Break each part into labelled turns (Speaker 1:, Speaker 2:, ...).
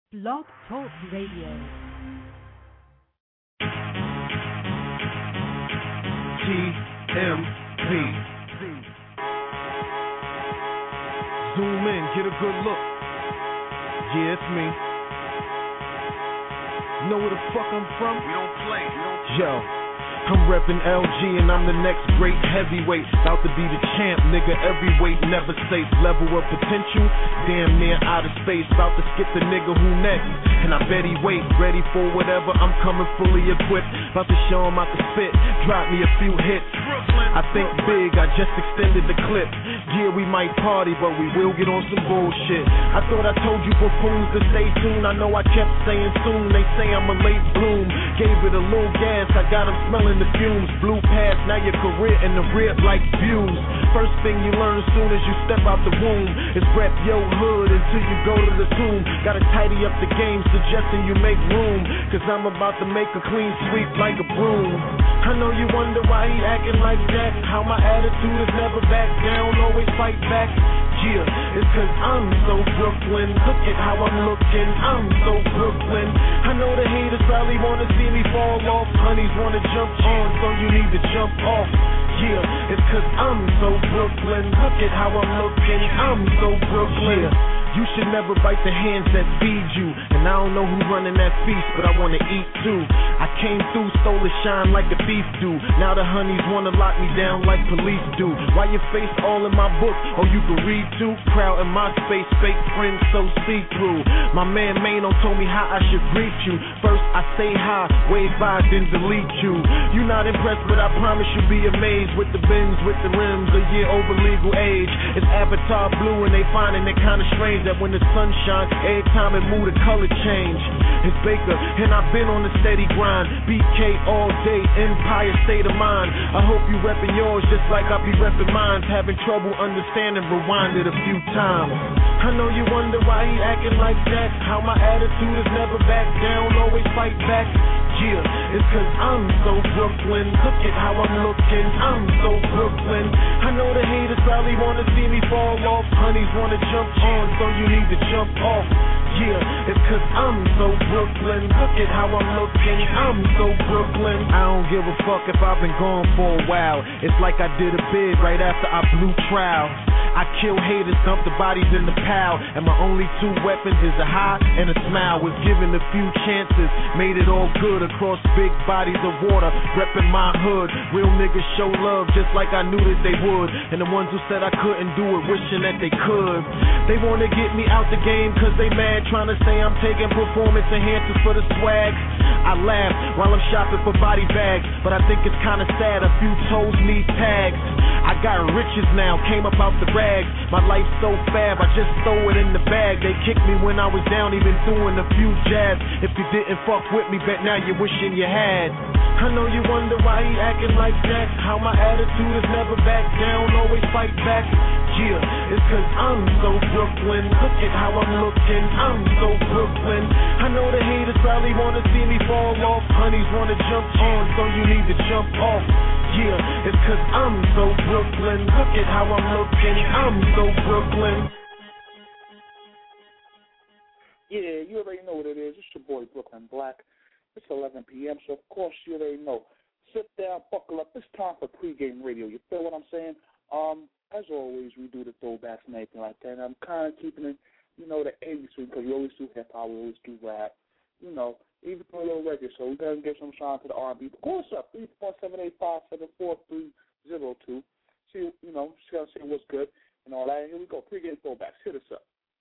Speaker 1: Blog Talk Radio.
Speaker 2: TMP. Zoom in, get a good look. Yeah, it's me. Know where the fuck I'm from? We don't play. Yo. I'm reppin' LG and I'm the next great heavyweight. About to be the champ, nigga, every weight never safe. Level of potential, damn near out of space. About to skip the nigga who next, and I bet he wait. Ready for whatever, I'm coming fully equipped. About to show him out the spit, drop me a few hits. I think big, I just extended the clip. Yeah, we might party, but we will get on some bullshit. I thought I told you buffoons to stay tuned. I know I kept saying soon, they say I'm a late bloom. Gave it a little gas, I got him smelling the fumes. Blew past, now your career in the rib like views. First thing you learn as soon as you step out the womb is rep your hood until you go to the tomb. Gotta tidy up the game, suggesting you make room, cause I'm about to make a clean sweep like a broom. I know you wonder why he acting like that. How my attitude is never back down, always fight back. Yeah, it's cause I'm so Brooklyn. Look at how I'm looking, I'm so Brooklyn. I know the haters probably wanna see me fall off. Honeys wanna jump on, so you need to jump off. Yeah, it's cause I'm so Brooklyn. Look at how I'm looking, I'm so Brooklyn. Yeah. You should never bite the hands that feed you. And I don't know who running that feast, but I wanna eat too. I came through, stole the shine like the thief do. Now the honeys wanna lock me down like police do. Why your face all in my book? Oh, you can read too? Crowd in my space, fake friends so see-through. My man Mano told me how I should greet you. First I say hi, wave by, then delete you. You not impressed, but I promise you'll be amazed. With the bins, with the rims, a year over legal age. It's Avatar blue and they finding it kinda strange that when the sun shines, every time it move the color change. It's Baker, and I've been on the steady grind. BK all day, Empire state of mind. I hope you reppin' yours just like I be reppin' mine. Having trouble understanding, rewind it a few times. I know you wonder why he acting like that. How my attitude is never back down, always fight back. Yeah, it's cause I'm so Brooklyn. Look at how I'm looking, I'm so Brooklyn. I know the haters probably wanna see me fall off. Honeys wanna jump on, so you need to jump off. Yeah, it's cause I'm so Brooklyn. Look at how I'm looking, I'm so Brooklyn. I don't give a fuck if I've been gone for a while. It's like I did a bid right after I blew trial. I kill haters, dump the bodies in the pile, and my only two weapons is a high and a smile. Was given a few chances, made it all good across big bodies of water, reppin' my hood. Real niggas show love just like I knew that they would, and the ones who said I couldn't do it, wishing that they could. They wanna get me out the game cause they mad, trying to say I'm taking performance enhancers for the swag. I laugh while I'm shopping for body bags, but I think it's kinda sad a few toes need tags. I got riches now, came up out the rags. My life's so fab, I just throw it in the bag. They kicked me when I was down, even doing a few jabs. If you didn't fuck with me, bet now you're wishing you had. I know you wonder why he acting like that. How my attitude is never back down, always fight back. Yeah, it's cause I'm so Brooklyn. Look at how I'm looking, I'm so Brooklyn. I know the haters probably wanna see me fall off. Honeys wanna jump on, so you need to jump off. Yeah, it's cause I'm so Brooklyn. Look at how I'm looking, I'm so Brooklyn.
Speaker 3: Yeah, you already know what it is. It's your boy Brooklyn Black. It's 11 p.m., so of course you already know. Sit down, buckle up. It's time for pregame radio. You feel what I'm saying? As always, we do the throwbacks and everything like that. And I'm kind of keeping it, the 80s because we always do hip-hop, we always do rap, even for a little reggae. So we're going to give some shine to the R&B. But call us up, 347-857-4302. See, just going to see what's good and all that. Here we go, pregame throwbacks. Hit us up.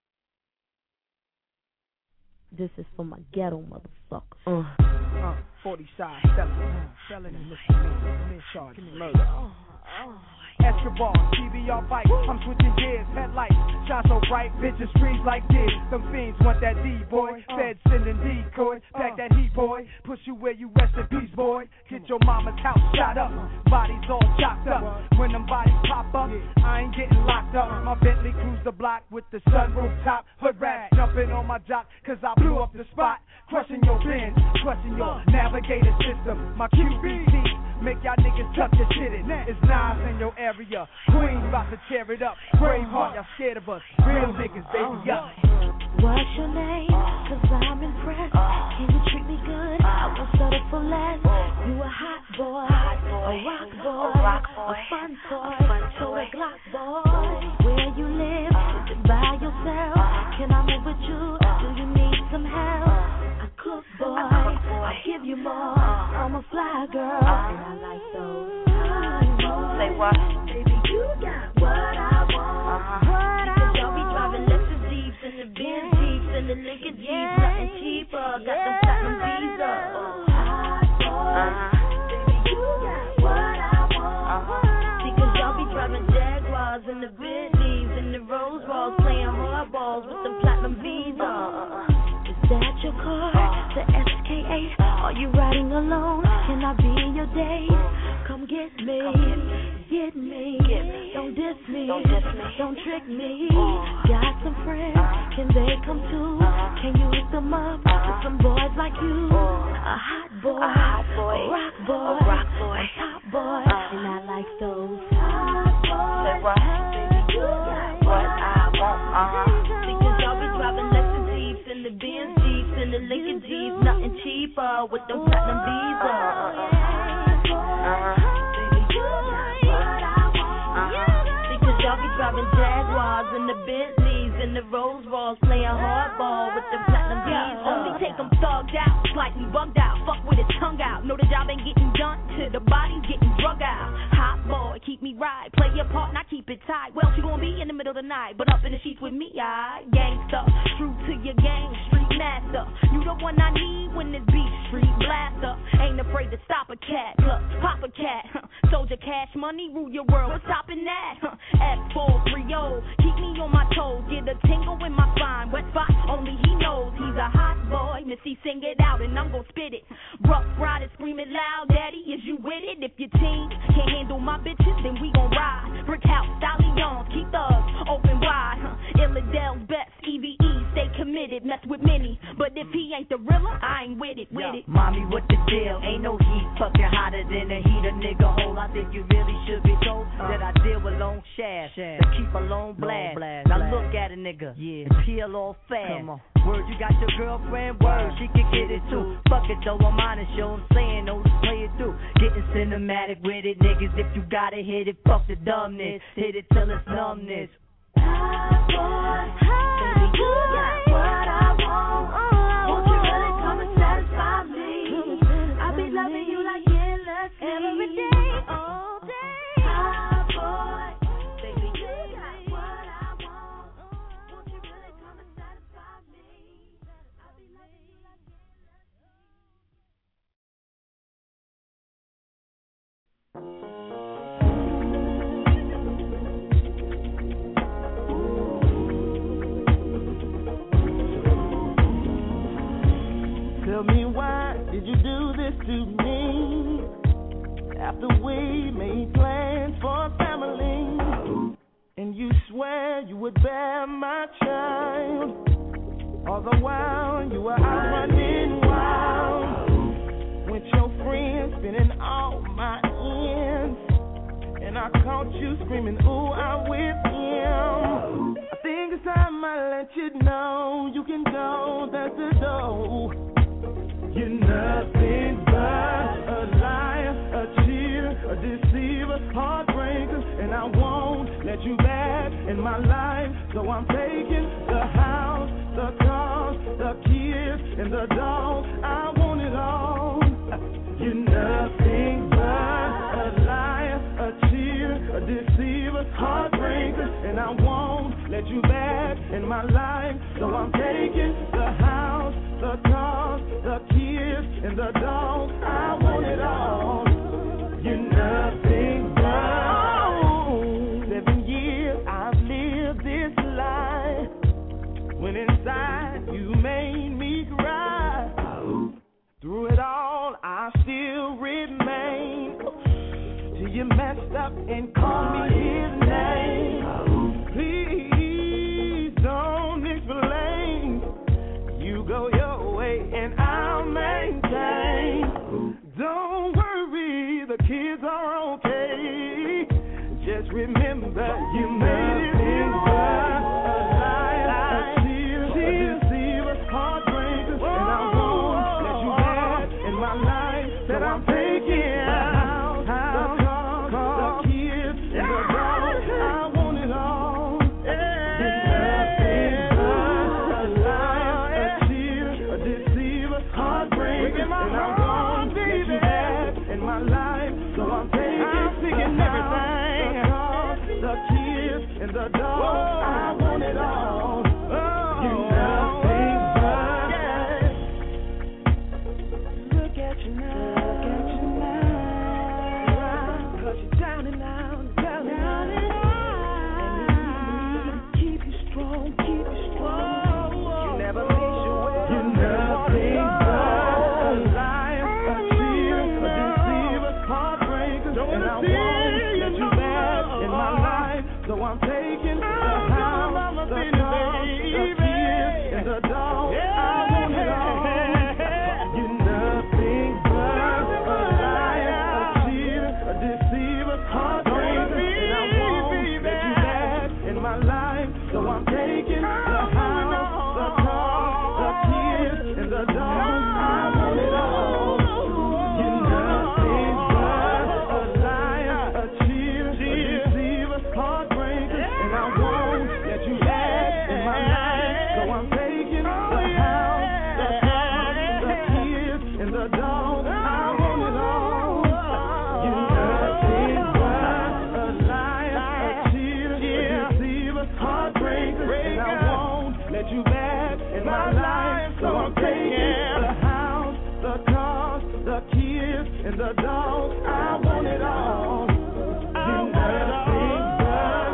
Speaker 4: This is for my ghetto motherfuckers.
Speaker 5: 40 side selling and misdemeanor, charge murder. Escobar, TVR bike, I'm switching gears, headlights, shine so bright, bitches freeze like this. Some fiends want that D-boy, feds sending decoy, pack that heat boy, push you where you rest in peace, boy. Get your mama's house shot up, bodies all chopped up. When them bodies pop up, I ain't getting locked up. My Bentley cruise the block with the sunroof top, hood rat, jumping on my jock, cause I blew up the spot. Crushing your bins, crushing your navigator system. My QBT, make y'all niggas tuck your shit in. It's Nas in your area, Queens about to tear it up. Braveheart, y'all scared of us, real niggas, baby, up.
Speaker 6: What's your name? 'Cause I
Speaker 4: fly girl, and I like those hot boys.
Speaker 6: Say what?
Speaker 4: Baby, you got what I want. Because y'all be driving Lexus Jeeps and the Benz Jeeps and the Lincoln Jeeps, nothing cheaper. Got them platinum Visa. Hot boys. Baby, you got what I want. Because y'all be driving Jaguars and the Bentleys and the Rolls Royce, playing hardballs with them platinum Visa. Is that your car? The SK8? Are you riding alone? Can I be in your date? Come get me. Get me. Don't diss me. Don't trick me. Got some friends. Can they come too? Can you hook them up with some boys like you? A hot boy. A rock boy. A top boy. And I like those hot boys.
Speaker 6: Say what?
Speaker 4: Baby, you got what I want. Because y'all be driving Lexus Jeeps and the Benz Jeeps and the Lincoln Jeeps, nothing cheaper with them platinum Visa. Baby, you got what I want. Because y'all be driving Jaguars and the Bentleys and the Rolls Royce, playing hardball with them platinum Visa. Only take them thugged out, slightly bugged out, fuck with his tongue out. Know the job ain't getting done till the body's getting drug out. Hot boy, keep me right, play your part, not keep it tight. Well, she gon' be in the middle of the night, but up in the sheets with me, I gangsta, true to your gang, street master. You the one I need when this beat street blaster. Ain't afraid to stop a cat, look, pop a cat. Soldier cash money, rule your world, what's stopping that? F430, keep me on my toes, get a tingle in my spine. Wet spot, only he knows he's a hot boy. Missy, sing it out and I'm gon' spit it. Rough riders, scream it loud, daddy, is you with it? If your team can't handle my bitches, then we gon' ride. Brick house, stallions, keep thugs open wide. Illadel's best, EVE, stay committed, mess with many. But if he ain't the realer, I ain't with it,
Speaker 7: Mommy, what the deal? Ain't no heat fucking hotter than a heater, nigga hole. I think you really should be told that I deal with long shafts to keep a long blast. Now look at a nigga and peel off fast. Word, you got your girlfriend? Word, she can get it too. Fuck it though, I'm on the show, I'm saying, no, just play it through. Getting cinematic with it, niggas. If you gotta hit it, fuck the dumbness. Hit it till it's numbness.
Speaker 4: Hot boy, baby, you got what I want. Won't you really come and satisfy me? I be loving you like endlessly, every day, all day. Hot boy, baby, you got what I want. Won't you really come and satisfy me? I be loving you like
Speaker 2: Tell me, why did you do this to me? After we made plans for a family, and you swear you would bear my child, all the while you were out running wild with your friends, spinning all my ends, and I caught you screaming, ooh, I'm with him. I think it's time I let you know you can go, that's the door. You're nothing but a liar, a cheater, a deceiver, heartbreaker, and I won't let you back in my life. So I'm taking the house, the cars, the kids, and the dog. I want it all. You're nothing but a liar, a cheater, a deceiver, heartbreaker, and I won't let you back in my life. So I'm taking the house, the cars, the kids, and the dog. I want it all. You're nothing but 7 years I've lived this life, when inside you made me cry. Through it all I still remain, till you messed up and called me his name. Please don't explain. You go your way and I'll maintain. Don't worry, the kids are okay. Just remember you made it in a liar, a cheater, a deceiver, heartbreaker, and I won't let you back in my life. That I'm taking out the car, the kids, and the dog. I want it all. It's nothing but a liar, a cheater, a deceiver, heartbreaker, and I won't let you back the dog. I want it all. You nothing but. Look at you now. Cause you're down and out, down and out. And keep you strong. You never miss your way. You're nothing but a liar, a cheater, a deceiver, heartbreaker. And I won't let you back in my life. So I'm taking the house, the car, the kids, and the dog. I want it all. You're nothing but a liar, a cheater, a deceiver, heartbreaker. And I won't let you back in my life. So I'm taking the house, the car, the kids, and the dog. I want it all. You're nothing but a liar, a cheater, a deceiver, heartbreaker. And I won't let you back in my life. So I'm taking the house, the car, the kids, and the dog. I want it all. You're nothing but a liar, a cheater, a deceiver, heartbreaker. And I won't let you back in my life. So I'm taking the house, the cars, the kids, and the dog. I want it all. You're nothing but.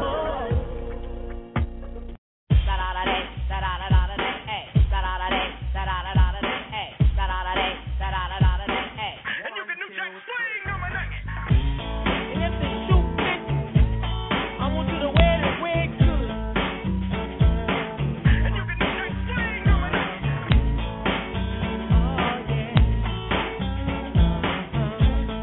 Speaker 6: And you can do jack swing on my neck.
Speaker 5: And if the shoe fits, I want you to wear the wig good.
Speaker 6: And you can do jack swing on my neck.
Speaker 5: Oh, yeah.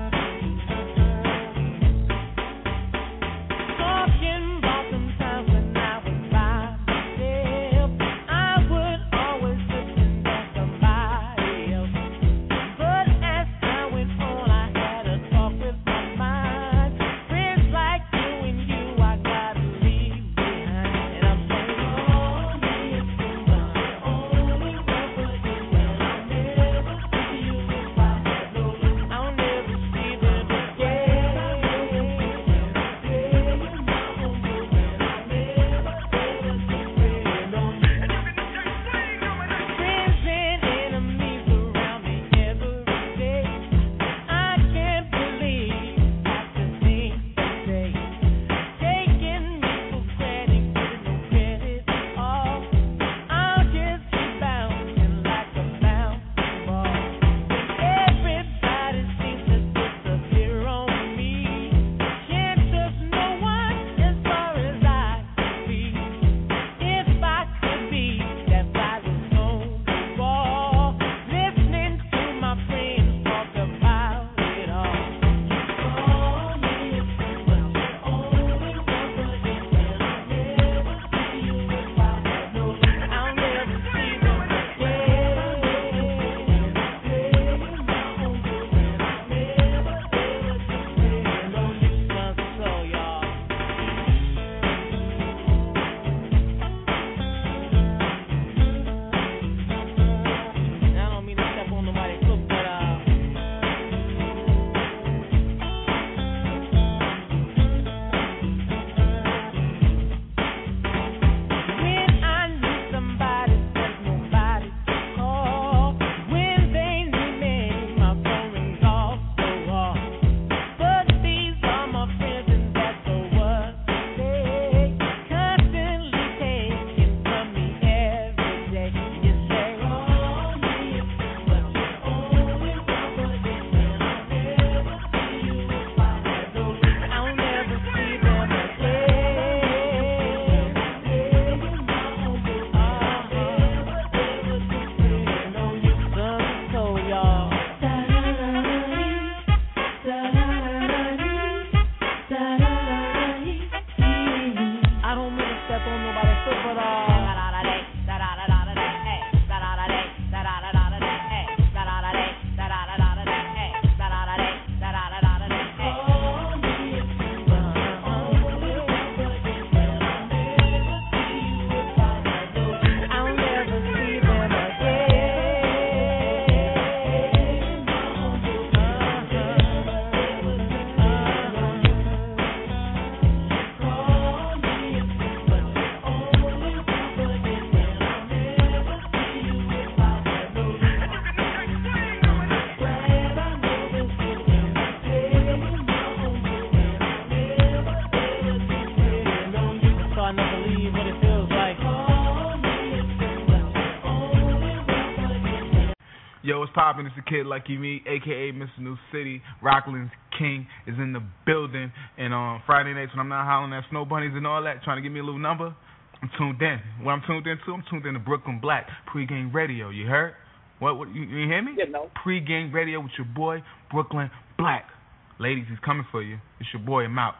Speaker 8: Yo, what's poppin'? It's the Kid Lucky Me, a.k.a. Mr. New City. Rockland's King is in the building. And on Friday nights when I'm not hollering at Snow Bunnies and all that, trying to give me a little number, I'm tuned in. What I'm tuned in to? I'm tuned in to Brooklyn Black Pre-Game Radio. You heard? What you hear me?
Speaker 3: Yeah, no.
Speaker 8: Pre-Game Radio with your boy, Brooklyn Black. Ladies, he's coming for you. It's your boy, I'm out.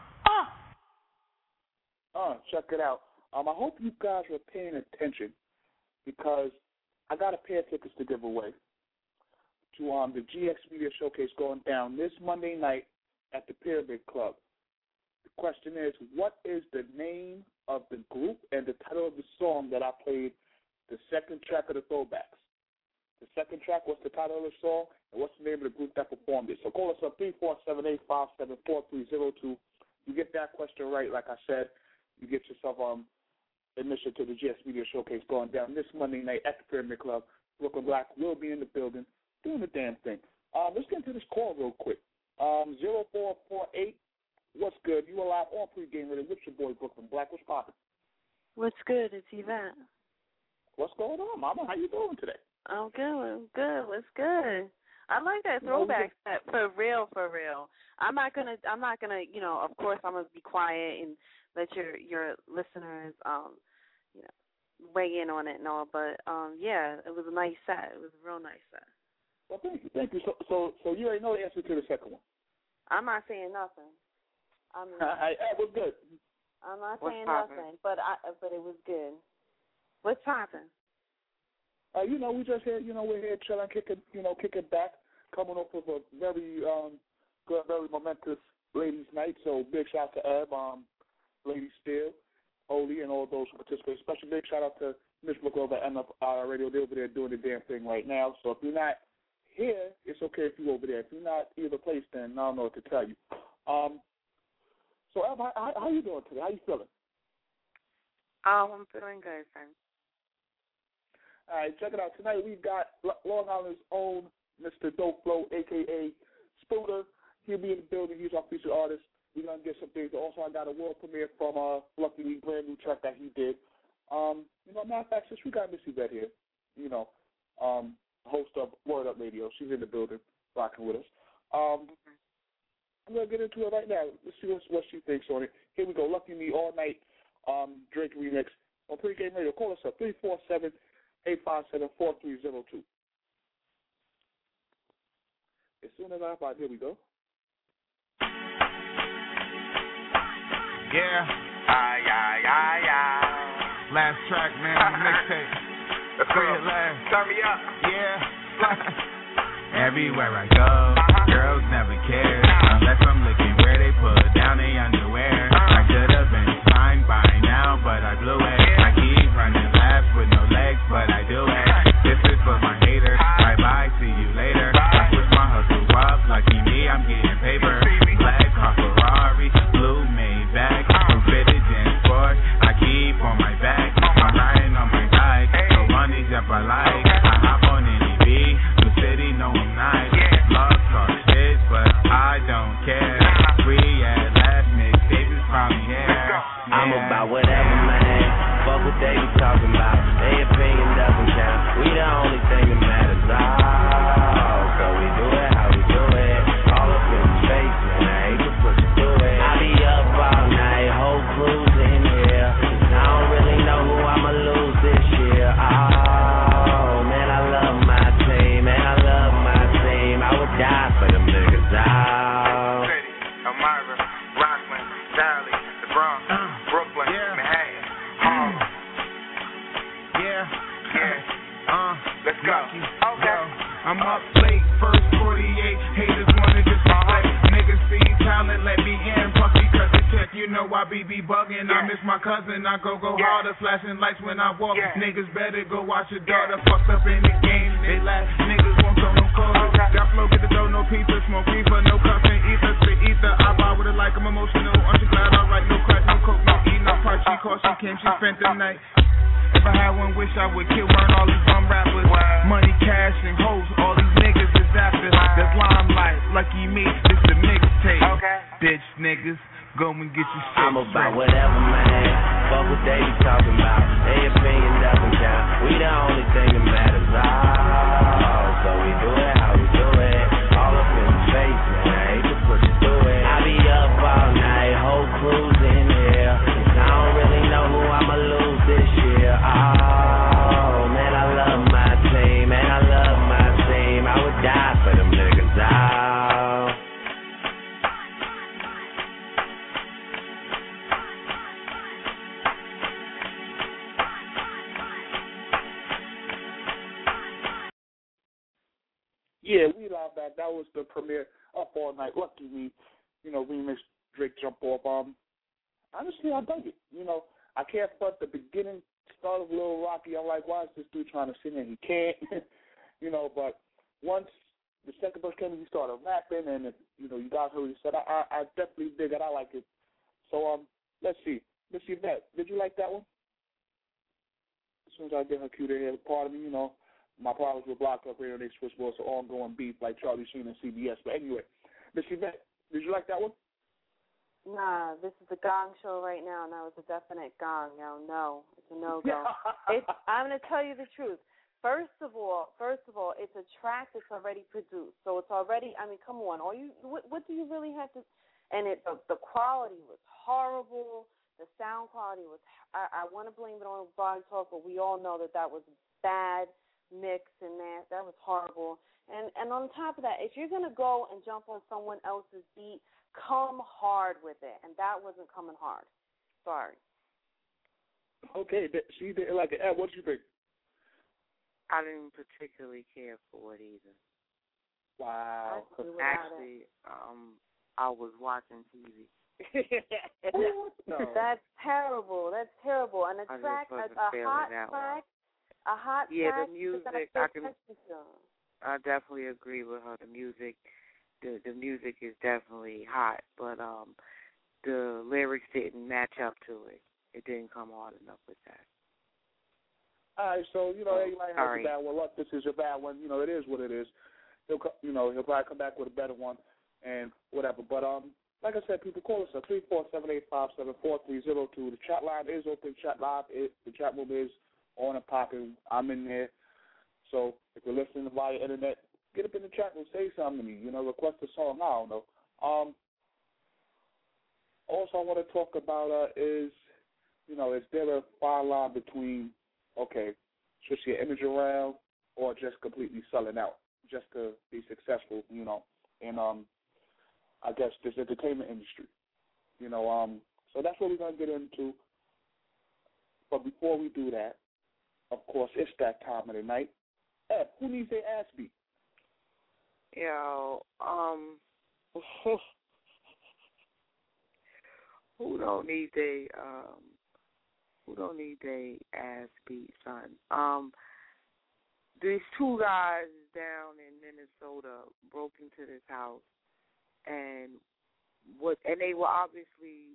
Speaker 3: Check it out. I hope you guys were paying attention because I got a pair of tickets to give away to the GX Media Showcase going down this Monday night at the Pyramid Club. The question is, what is the name of the group and the title of the song that I played, the second track of the Throwbacks? The second track, what's the title of the song, and what's the name of the group that performed it? So call us up, 347-857-4302. You get that question right, like I said, you get yourself admission to the GX Media Showcase going down this Monday night at the Pyramid Club. Brooklyn Black will be in the building doing the damn thing. Let's get into this call real quick. 0448, what's good? You alive on Pre-Game Radio with your boy Brooklyn Black. What's poppin'?
Speaker 9: What's good? It's Yvette.
Speaker 3: What's going on, Mama? How you doing today?
Speaker 9: I'm good. What's good? I like that throwback set for real. I'm not gonna, of course I'm gonna be quiet and let your listeners, weigh in on it and all. But yeah, it was a nice set. It was a real nice set.
Speaker 3: Well, thank you. So you already know the answer to the second one.
Speaker 9: I'm not saying nothing.
Speaker 3: It was good.
Speaker 9: I'm not saying nothing, but it was good. What's poppin'?
Speaker 3: We just here, we're here chilling, kicking back, coming off of a very good, very momentous ladies' night. So big shout out to Eb, Lady Steele, Oli, and all those who participate. Special big shout out to Miss Brooke over at MFR Radio. They're over there doing the damn thing right now. So if you're not here, it's okay if you're over there. If you're not either place, then I don't know what to tell you. So Eb, how you doing today? How you feeling?
Speaker 9: I'm feeling good, friend.
Speaker 3: All right, check it out. Tonight we've got Long Island's own Mr. Dope Flow, a.k.a. Spooter. He'll be in the building. He's our featured artist. We're going to get some things. Also, I got a world premiere from Lucky Lee, brand new track that he did. Matter of fact, since we got Miss Yvette here, host of Word Up Radio, she's in the building rocking with us. I'm going to get into it right now. Let's see what she thinks on it. Here we go. Lucky Me All Night Drake remix on Pre-Game Radio. Call us up, 347-857-4302. As soon as I find, here we go.
Speaker 8: Yeah. Last track, man, on the mixtape.
Speaker 6: Let's go. Turn me up.
Speaker 8: Yeah. Everywhere I go, girls never care. Unless I'm looking where they put down their underwear. I could have been fine by now, but I blew it. I keep running laps with no legs, but I do it. This is for my haters. Bye-bye, see you later. I push my hustle up, lucky me, I'm getting paper. Black car Ferrari, blue Maybach, fitted in sport. I keep on my back, I'm riding on my bike. So money's up I like. I hop on any beat, the city know I'm nice. Love talk shit, but I don't care. Free at last, mixtape is probably here.
Speaker 10: I'm about whatever, man. Fuck what they be talking about. Their opinion doesn't count. We the only thing that matters. So we do it how we do it. All up in the face, man. I hate to push you through it. I be up all night, whole crew's in here. I don't really know who I'ma lose this year. Oh, man, I love my team. Man, I love my team. I would die for them niggas. Oh.
Speaker 6: City, Elmira, Rockland, Valley, the Bronx, Brooklyn, Manhattan, Harlem. Let's go.
Speaker 8: Okay. I'm up late, first 48. Haters wanna disrespect. Niggas see talent, let me in. Plus because they check, you know I be bugging. I miss my cousin, I go harder. Flashing lights when I walk. Niggas better go watch your daughter. Fucked up in the game, they laugh. Niggas won't throw no calls. Got flow, get the dough, no pizza. Smoke reefer, no cussing, ether, spit ether. I buy with it like I'm emotional. Aren't you glad I write no crack, no coke, no eat, no part. She called, she came, she spent the night. If I had one wish, I would kill, burn all these bum rappers. Money, cash, and hoes, all these niggas is after. That's limelight, lucky me, this the mixtape. Bitch niggas, go and get your shit.
Speaker 10: I'm about whatever, man. Fuck what they be talking about. Their opinion doesn't count. We the only thing that matters. So we do
Speaker 3: Yeah, We Live Back. That was the premiere Up All Night. Lucky Me, remix Drake Jump Off. Honestly, I dug it. I can't front the beginning start of Lil Rocky. I'm like, why is this dude trying to sing and he can't? But once the second verse came and he started rapping and, you guys heard what he said, I definitely dig it. I like it. So, let's see. Miss Yvette, did you like that one? As soon as I get her cue to hear, pardon me, my problems with Block Up Radio, they switchboard, so ongoing beef like Charlie Sheen and CBS. But anyway, Miss Yvette, did you like that one?
Speaker 9: Nah, this is the gong show right now, and that was a definite gong. No, it's a no-go. I'm going to tell you the truth. First of all, it's a track that's already produced, so it's already. I mean, come on, what do you really have to? And the quality was horrible. The sound quality was. I want to blame it on Blog Talk, but we all know that was bad mix and that was horrible. And on top of that, if you're gonna go and jump on someone else's beat, come hard with it, and that wasn't coming hard. Sorry.
Speaker 3: Okay, she didn't like it. What did you think?
Speaker 11: I didn't particularly care for it either.
Speaker 3: Wow.
Speaker 11: Actually, I was watching TV.
Speaker 9: That's terrible. And a hot track.
Speaker 11: Yeah, the music. I definitely agree with her. The music. The music is definitely hot, but the lyrics didn't match up to it. It didn't come hard enough with that.
Speaker 3: All right, so you might have a bad one. Look, this is a bad one. It is what it is. He'll probably come back with a better one and whatever. But like I said, people call us at 347-857-4302. The chat line is open. The chat room is on and popping. I'm in there. So if you're listening via internet, get up in the chat room, say something to me. Request a song. I don't know. Also, I want to talk about is there a fine line between switch your image around or just completely selling out just to be successful, in I guess this entertainment industry. So that's what we're gonna get into. But before we do that, of course, it's that time of the night. Ed, who needs their ass beat?
Speaker 11: Who don't need their ass beat, son? These two guys down in Minnesota broke into this house, and they were obviously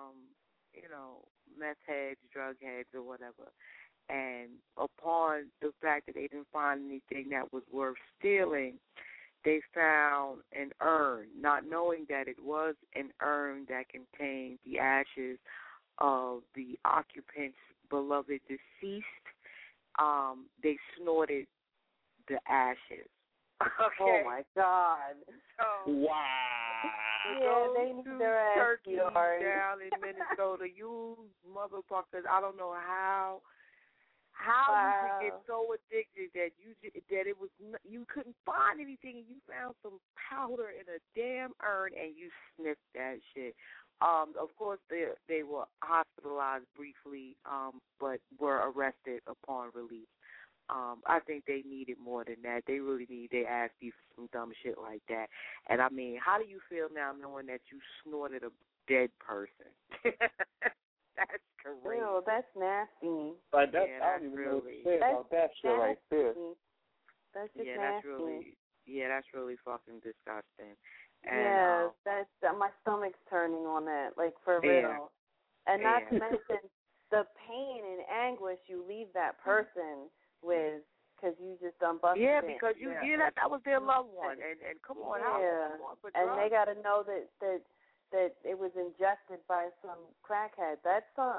Speaker 11: meth heads, drug heads, or whatever. And upon the fact that they didn't find anything that was worth stealing, they found an urn, not knowing that it was an urn that contained the ashes of the occupant's beloved deceased. They snorted the ashes. Okay.
Speaker 9: Oh, my God.
Speaker 11: So,
Speaker 3: wow.
Speaker 9: Yeah, they need their ass beat
Speaker 11: down in Minnesota. You motherfuckers, I don't know how you could get so addicted that you couldn't find anything, and you found some powder in a damn urn and you sniffed that shit. Of course, they were hospitalized briefly, but were arrested upon release. I think they needed more than that. They really need their ass beat for some dumb shit like that. And I mean, how do you feel now knowing that you snorted a dead person? That's crazy.
Speaker 9: Ew, that's nasty.
Speaker 3: Like I don't even know what to say about that shit right there.
Speaker 9: That's just nasty.
Speaker 11: That's really fucking disgusting. And,
Speaker 9: that's my stomach's turning on that, like for real. And not to mention the pain and anguish you leave that person with, because you just done busted.
Speaker 11: Yeah, because that was their loved one, and come on,
Speaker 9: and they got to know that it was ingested by some crackhead. I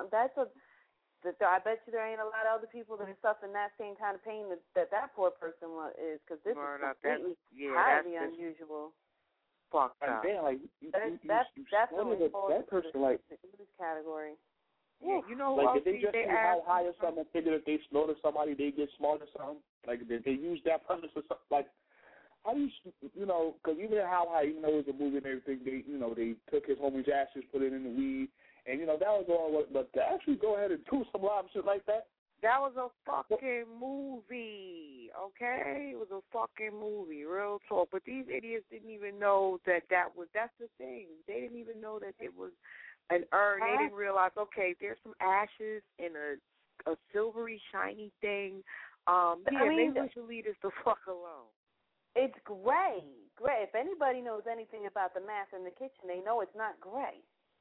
Speaker 9: bet you there ain't a lot of other people that are suffering that same kind of pain that poor person is, because this is completely highly unusual.
Speaker 11: Fucked
Speaker 3: up.
Speaker 9: That's definitely
Speaker 3: that person like
Speaker 9: this category.
Speaker 11: Yeah, you know,
Speaker 3: like, did they just see how high or something and figure if they slaughtered somebody, they get smart or something? Like, did they use that person for something? Like, how do because even in How High, even though it was a movie and everything, they took his homie's ashes, put it in the weed, and, that was all, but to actually go ahead and do some live shit like that
Speaker 11: That was a fucking movie, okay? It was a fucking movie, real talk. But these idiots didn't even know that's the thing. They didn't even know that it was an urn. They didn't realize, okay, there's some ashes in a silvery, shiny thing. Maybe we should leave this the fuck alone.
Speaker 9: It's gray. If anybody knows anything about the math in the kitchen, they know it's not gray.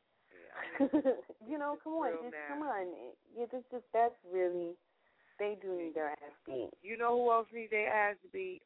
Speaker 11: Yeah,
Speaker 9: come on. That's really, they do need their ass beat.
Speaker 11: You know who else needs their ass beat?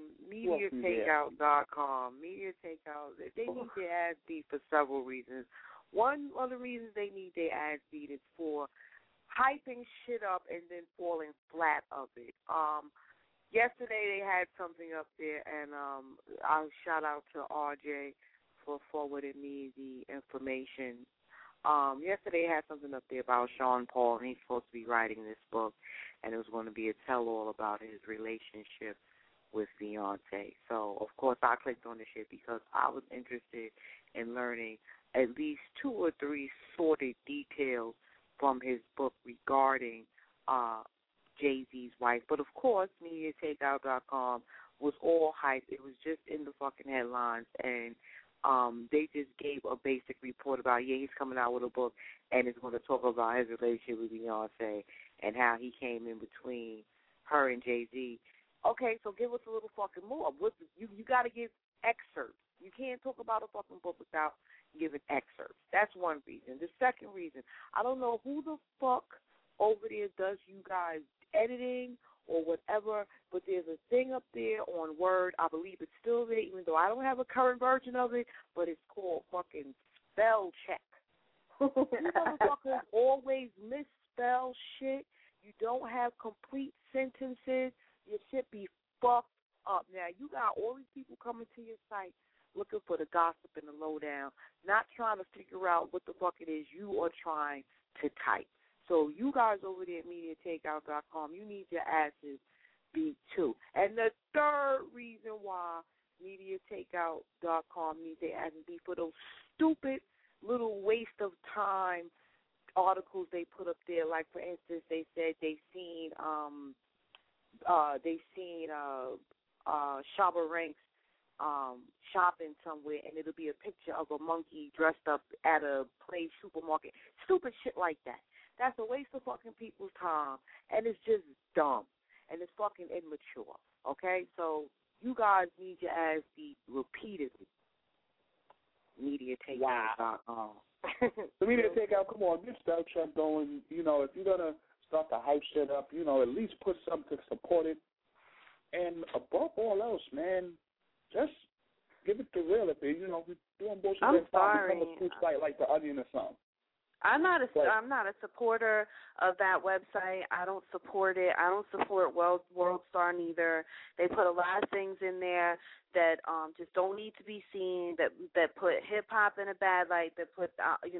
Speaker 11: MediaTakeout.com. Media Takeout, they need their ass beat for several reasons. One of the reasons they need their ass beat is for hyping shit up and then falling flat of it. Yesterday they had something up there, and I'll shout out to RJ for forwarding me the information. Yesterday they had something up there about Sean Paul, and he's supposed to be writing this book, and it was going to be a tell-all about his relationship with Beyonce. So, of course, I clicked on the shit because I was interested in learning at least 2 or 3 sordid details from his book regarding Jay-Z's wife. But, of course, MediaTakeout.com was all hype. It was just in the fucking headlines, and they just gave a basic report about, he's coming out with a book, and it's going to talk about his relationship with Beyonce and how he came in between her and Jay-Z. Okay, so give us a little fucking more. You got to give excerpts. You can't talk about a fucking book without giving excerpts. That's one reason. The second reason, I don't know who the fuck over there does you guys editing or whatever, but there's a thing up there on Word. I believe it's still there, even though I don't have a current version of it, but it's called fucking spell check. You motherfuckers always misspell shit. You don't have complete sentences. Your shit be fucked up. Now, you got all these people coming to your site looking for the gossip and the lowdown, not trying to figure out what the fuck it is you are trying to type. So you guys over there at MediaTakeout.com, you need your asses beat too. And the third reason why MediaTakeout.com needs their asses beat for those stupid little waste of time articles they put up there. Like, for instance, they said they seen Shabba Ranks shopping somewhere, and it'll be a picture of a monkey dressed up at a play supermarket. Stupid shit like that. That's a waste of fucking people's time, and it's just dumb, and it's fucking immature, okay? So you guys need your ass beat repeatedly. MediaTakeout.com.
Speaker 3: The Media Takeout, come on, get spell check going. If you're going to start to hype shit up, at least put something to support it. And above all else, man, just give it the real. If we're doing bullshit,
Speaker 9: I'm sorry.
Speaker 3: Become a food site like The Onion or something.
Speaker 9: I'm not a supporter of that website. I don't support it. I don't support World Star neither. They put a lot of things in there that just don't need to be seen, that put hip hop in a bad light, that put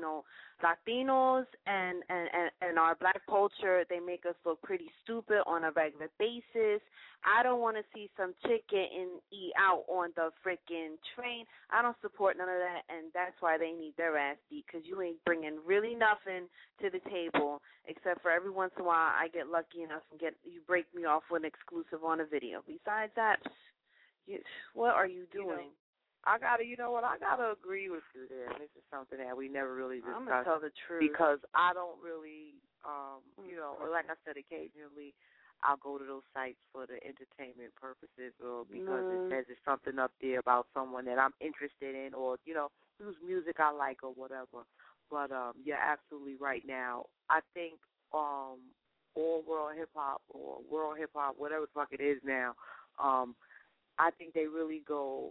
Speaker 9: Latinos and our black culture, they make us look pretty stupid on a regular basis. I don't want to see some chick getting eat out on the freaking train. I don't support none of that, and that's why they need their ass beat, because you ain't bringing really nothing to the table, except for every once in a while I get lucky enough and you break me off with an exclusive on a video. Besides that, what are you doing?
Speaker 11: I gotta agree with you there. This is something that we never really discussed.
Speaker 9: I'm gonna tell the truth,
Speaker 11: because I don't really, like I said, occasionally I'll go to those sites for the entertainment purposes, or because it says there's something up there about someone that I'm interested in, or whose music I like or whatever. But you're absolutely right. Now I think all world hip hop or world hip hop, whatever the fuck it is now, I think they really go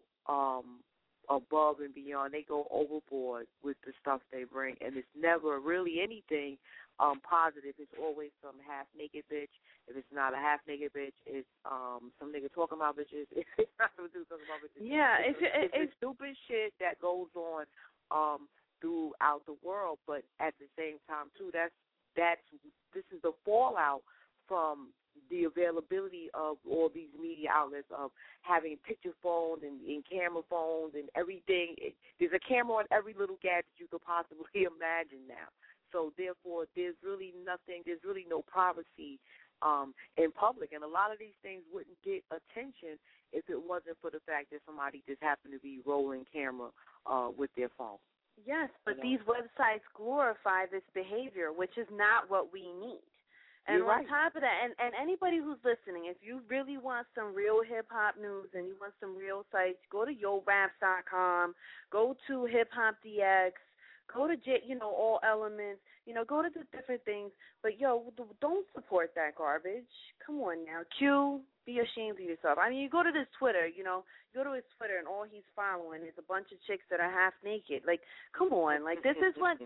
Speaker 11: above and beyond. They go overboard with the stuff they bring, and it's never really anything positive. It's always some half-naked bitch. If it's not a half-naked bitch, it's some nigga talking about bitches. It's not some dude talking about bitches.
Speaker 9: Yeah,
Speaker 11: it's stupid shit that goes on throughout the world, but at the same time, too, this is the fallout from the availability of all these media outlets of having picture phones and camera phones and everything. There's a camera on every little gadget you could possibly imagine now. So therefore, there's really no privacy in public, and a lot of these things wouldn't get attention if it wasn't for the fact that somebody just happened to be rolling camera with their phone.
Speaker 9: Yes, but these websites glorify this behavior, which is not what we need. And
Speaker 11: You're
Speaker 9: on
Speaker 11: right.
Speaker 9: top of that, and anybody who's listening, if you really want some real hip-hop news and you want some real sites, go to YoRaps.com, go to Hip Hop DX, go to All Elements, go to the different things. But, don't support that garbage. Come on now. Q, be ashamed of yourself. I mean, you go to this Twitter, you go to his Twitter, and all he's following is a bunch of chicks that are half naked. Like, come on. Like, this is not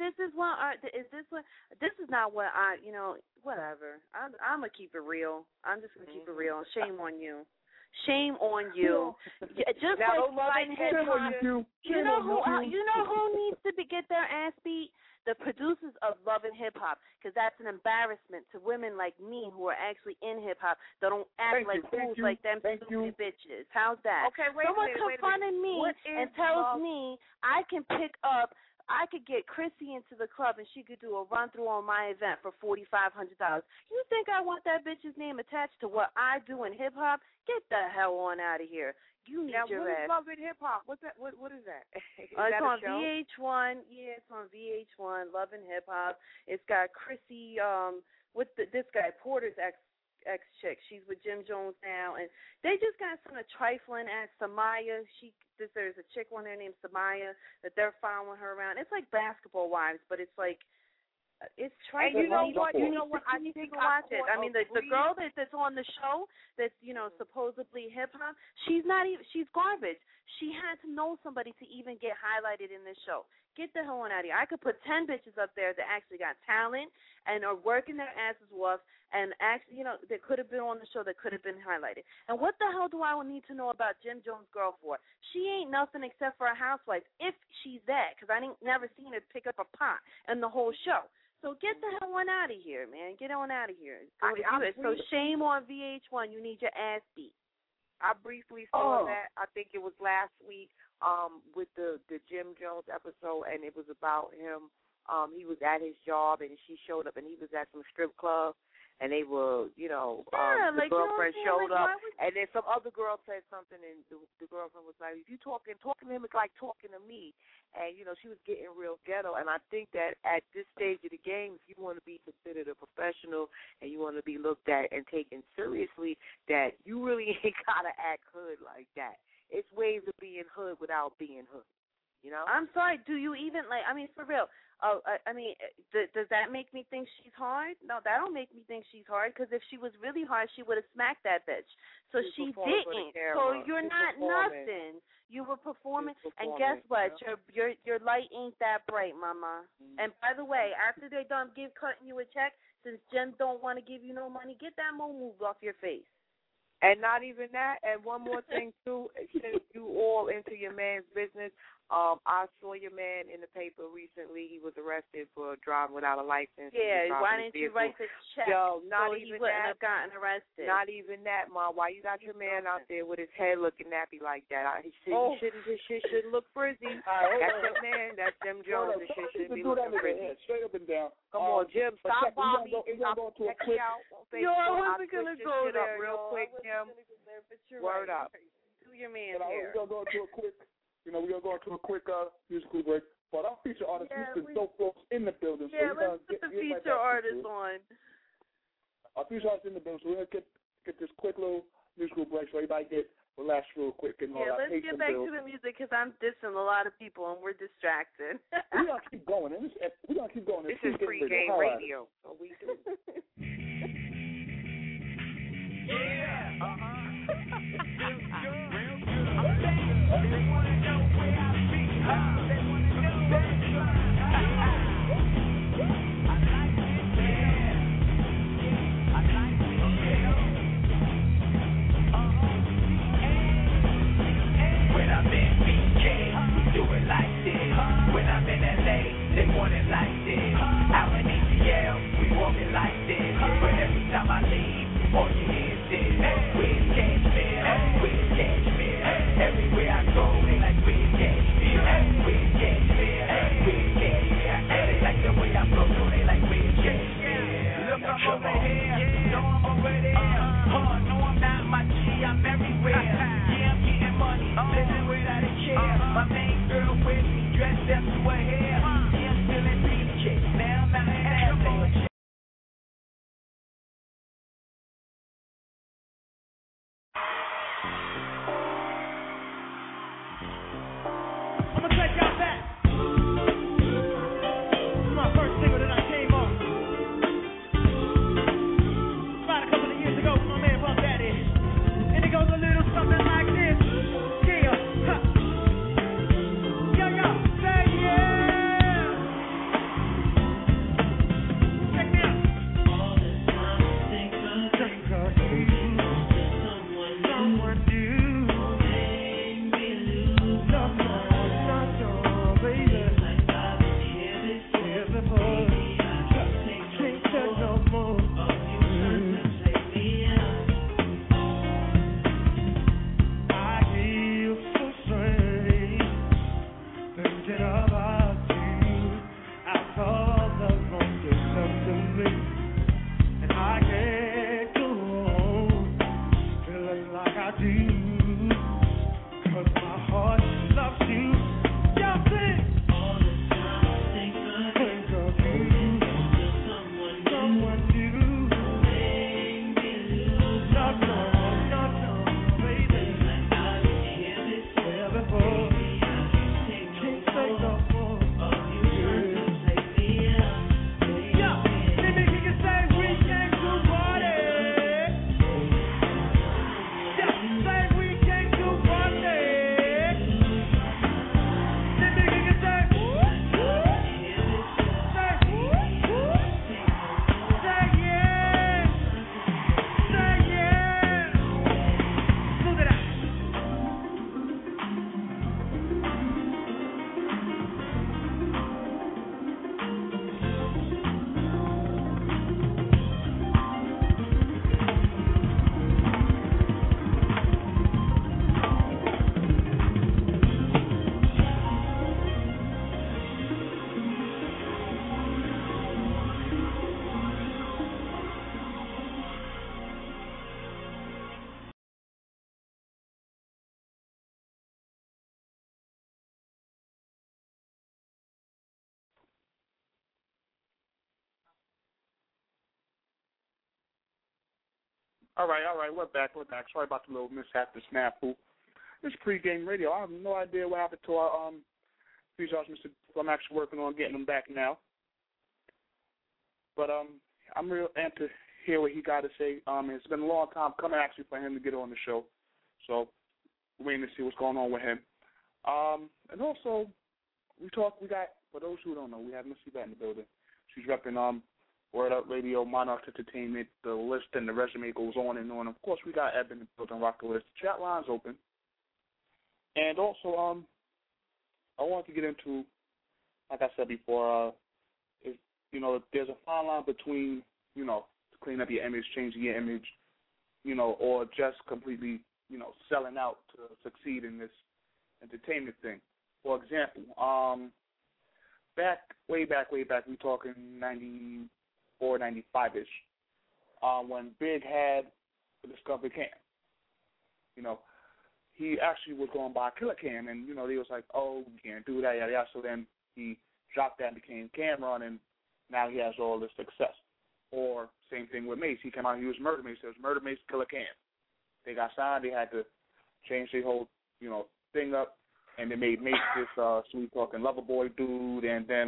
Speaker 9: what whatever. I'm going to keep it real. I'm just going to keep it real. Shame on you. Shame on you. Just like hip-hop. You know who needs to get their ass beat? The producers of Love and Hip Hop, because that's an embarrassment to women like me who are actually in hip hop that don't act like fools like them stupid bitches. How's that?
Speaker 11: Okay,
Speaker 9: Someone confronted me and tells me I can get Chrissy into the club and she could do a run through on my event for $4,500. You think I want that bitch's name attached to what I do in hip hop? Get the hell on out of here. You need your ass.
Speaker 11: Love and Hip Hop? What's that? What is that?
Speaker 9: It's on VH1. Yeah, it's on VH1. Love and Hip Hop. It's got Chrissy with this guy Porter's ex chick. She's with Jim Jones now, and they just got some trifling ass Samaya. There's a chick on there named Samaya that they're following her around. It's like Basketball Wives, but it's like. It's trifling.
Speaker 11: And you know what? I think
Speaker 9: watch it. I mean, the girl that's on the show that's supposedly hip hop. She's not even. She's garbage. She had to know somebody to even get highlighted in this show. Get the hell on out of here. I could put 10 bitches up there that actually got talent and are working their asses off and actually, that could have been on the show that could have been highlighted. And what the hell do I need to know about Jim Jones' girl for? She ain't nothing except for a housewife, if she's that, because I ain't never seen her pick up a pot in the whole show. So get the hell on out of here, man. Get on out of here. So shame on VH1. You need your ass beat.
Speaker 11: I briefly saw that. I think it was last week with the Jim Jones episode, and it was about him. He was at his job, and she showed up, and he was at some strip club, and they were, the girlfriend showed up, and then some other girl said something, and the girlfriend was like, if you talking to him, it's like talking to me. And, she was getting real ghetto. And I think that at this stage of the game, if you want to be considered a professional and you want to be looked at and taken seriously, that you really ain't got to act hood like that. It's ways of being hood without being hood.
Speaker 9: I'm sorry. Do you even, for real, does that make me think she's hard? No, that don't make me think she's hard, because if she was really hard, she would have smacked that bitch. So she didn't. So you're not nothing. You were performing, and guess what? Your light ain't that bright, mama. And by the way, after they're done cutting you a check, since Jim don't want to give you no money, get that mo moved off your face.
Speaker 11: And not even that. And one more thing too, since you all into your man's business, I saw your man in the paper recently. He was arrested for driving without a license.
Speaker 9: Yeah, why didn't you write the check?
Speaker 11: Yo, not
Speaker 9: so
Speaker 11: even
Speaker 9: he wouldn't
Speaker 11: that.
Speaker 9: have gotten arrested.
Speaker 11: Not even that, Ma. Why you got your man out there with his head looking nappy like that? His shit shouldn't look frizzy. That's your man. That's Jim Jones. His shit shouldn't be looking frizzy.
Speaker 3: Straight up and down.
Speaker 11: Come on, Jim. Stop Bobby.
Speaker 3: I'll check you out on Facebook.
Speaker 9: Yo, I wasn't gonna go there.
Speaker 11: Real quick, Jim. Word up.
Speaker 9: Do your man
Speaker 3: here. We're gonna go into a quick. We're gonna go into a quick musical break. But our feature artist, Mr. Dope Folks, in the building.
Speaker 9: Yeah, let's put the feature artist on.
Speaker 3: Our feature artist in the building, so we're gonna get this quick little musical break so everybody relax real quick and all that.
Speaker 9: Let's get back to the music because I'm dissing a lot of people and we're distracted.
Speaker 3: We're gonna keep going. We're gonna keep going.
Speaker 11: This is pregame radio. So we do.
Speaker 12: Yeah. They want it like this. Out in ATL, we walk it like this. But every time I leave, all you hear is this. Where's Cashville? Where's Cashville?
Speaker 3: All right. We're back. Sorry about the little mishap, the snafu. This pregame radio. I have no idea what happened to our features, Mr. I'm actually working on getting them back now. But I'm real amped to hear what he got to say. It's been a long time coming actually for him to get on the show, so we're waiting to see what's going on with him. And also, we got, for those who don't know, we have Miss Yvette in the building. She's repping Word Up Radio, Monarch Entertainment. The list and the resume goes on and on. Of course, we got Eben in the building, Rock the List. The chat line's open. And also, I want to get into, like I said before, there's a fine line between, to clean up your image, changing your image, or just completely, selling out to succeed in this entertainment thing. For example, way back, we talking 94, 95-ish, when Big had the Discovery Cam. He actually was going by Killer Cam, and, they was like, oh, you can't do that, yada, yada. So then he dropped that and became Cameron, and now he has all this success. Or same thing with Mace. He came out and he was Murder Mace. It was Murder Mace, Killer Cam. They got signed. They had to change their whole, thing up, and they made Mace this sweet-talking lover boy dude, and then,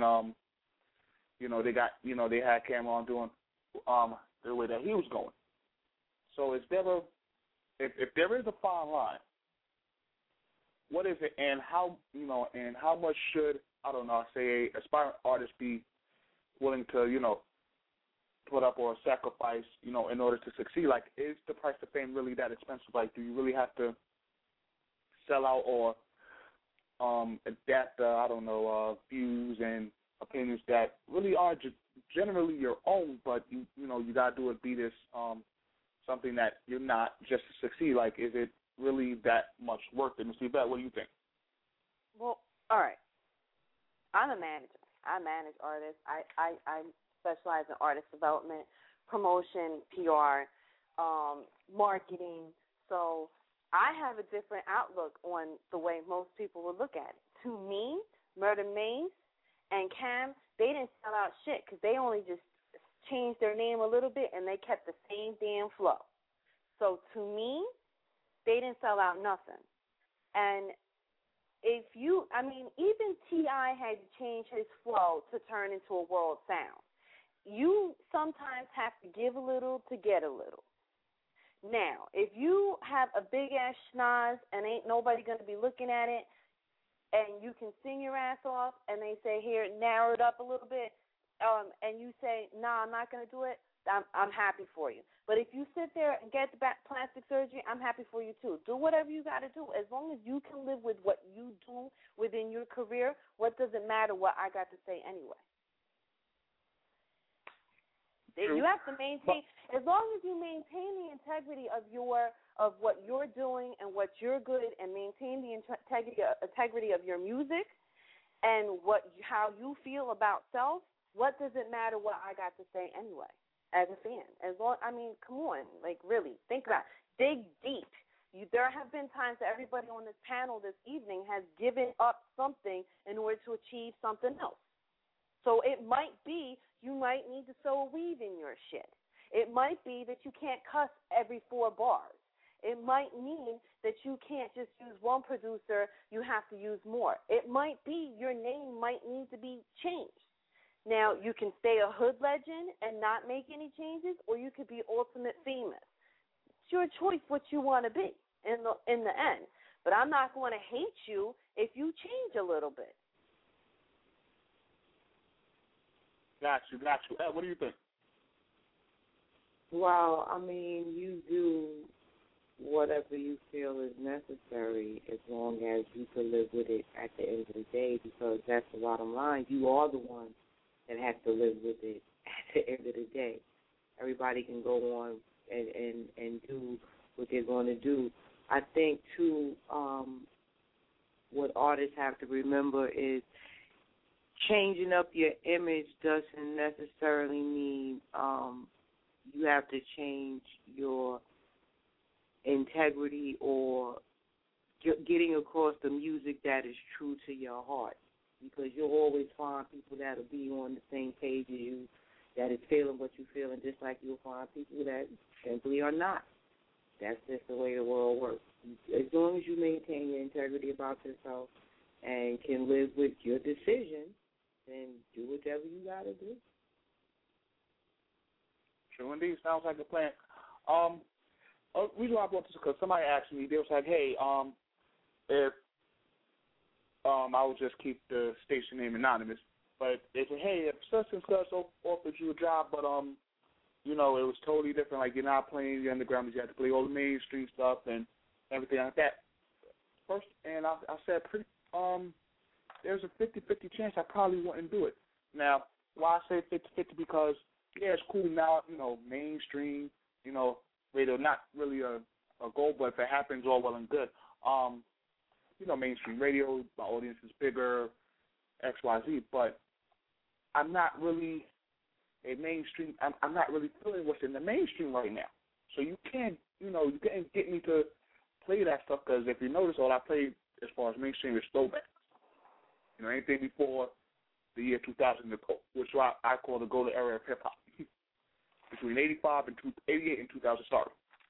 Speaker 3: they had Cameron doing the way that he was going. So if there is a fine line, what is it, and how much should, say aspiring artists be willing to, put up or sacrifice, in order to succeed? Like, is the price of fame really that expensive? Like, do you really have to sell out or adapt, views and opinions that really are just generally your own, but you gotta do it, be this something that you're not, just to succeed? Like, is it really that much work? And see that, what do you think?
Speaker 9: Well, all right. I'm a manager. I manage artists. I specialize in artist development, promotion, PR, marketing. So I have a different outlook on the way most people would look at it. To me, Murder Mace and Cam, they didn't sell out shit because they only just changed their name a little bit and they kept the same damn flow. So to me, they didn't sell out nothing. And even T.I. had to change his flow to turn into a world sound. You sometimes have to give a little to get a little. Now, if you have a big-ass schnoz and ain't nobody going to be looking at it, and you can sing your ass off, and they say, here, narrow it up a little bit, and you say, nah, I'm not going to do it, I'm happy for you. But if you sit there and get the plastic surgery, I'm happy for you too. Do whatever you got to do. As long as you can live with what you do within your career, what does it matter what I got to say anyway? You have to maintain, as long as you maintain the integrity of what you're doing and what you're good, and maintain the integrity of your music and how you feel about self. What does it matter what I got to say anyway? As a fan, come on, like really, think about it. Dig deep. There have been times that everybody on this panel this evening has given up something in order to achieve something else. So it might be you might need to sew a weave in your shit. It might be that you can't cuss every 4 bars. It might mean that you can't just use one producer, you have to use more. It might be your name might need to be changed. Now, you can stay a hood legend and not make any changes, or you could be ultimate famous. It's your choice what you want to be in the end. But I'm not going to hate you if you change a little bit.
Speaker 3: Got you. Ed, what do you think?
Speaker 11: Well, you do whatever you feel is necessary as long as you can live with it at the end of the day, because that's the bottom line. You are the one that has to live with it at the end of the day. Everybody can go on and do what they're going to do. I think, too, what artists have to remember is changing up your image doesn't necessarily mean you have to change your integrity or getting across the music that is true to your heart, because you'll always find people that will be on the same page as you, that is feeling what you feel, and just like you'll find people that simply are not.
Speaker 13: That's just the way the world works. As long as you maintain your integrity about yourself and can live with your decision, then do whatever you got to do.
Speaker 3: True indeed. Sounds like a plan. Reason why I brought this is because somebody asked me, they was like, hey, if I would just keep the station name anonymous, but they said, hey, if such and such offered you a job, but you know, it was totally different. Like, you're not playing the underground, you had to play all the mainstream stuff and everything like that. First, and I said, there's a 50-50 chance I probably wouldn't do it. Now, why I say 50-50? Because, yeah, it's cool now, you know, mainstream, you know, radio, not really a goal, but if it happens, all well and good. You know, mainstream radio, my audience is bigger, X, Y, Z, but I'm not really a mainstream. I'm not really feeling what's in the mainstream right now. So you can't get me to play that stuff, because if you notice, all I played as far as mainstream is throwback. You know, anything before the year 2000, which I call the golden era of hip hop, between 88 and 2000 started.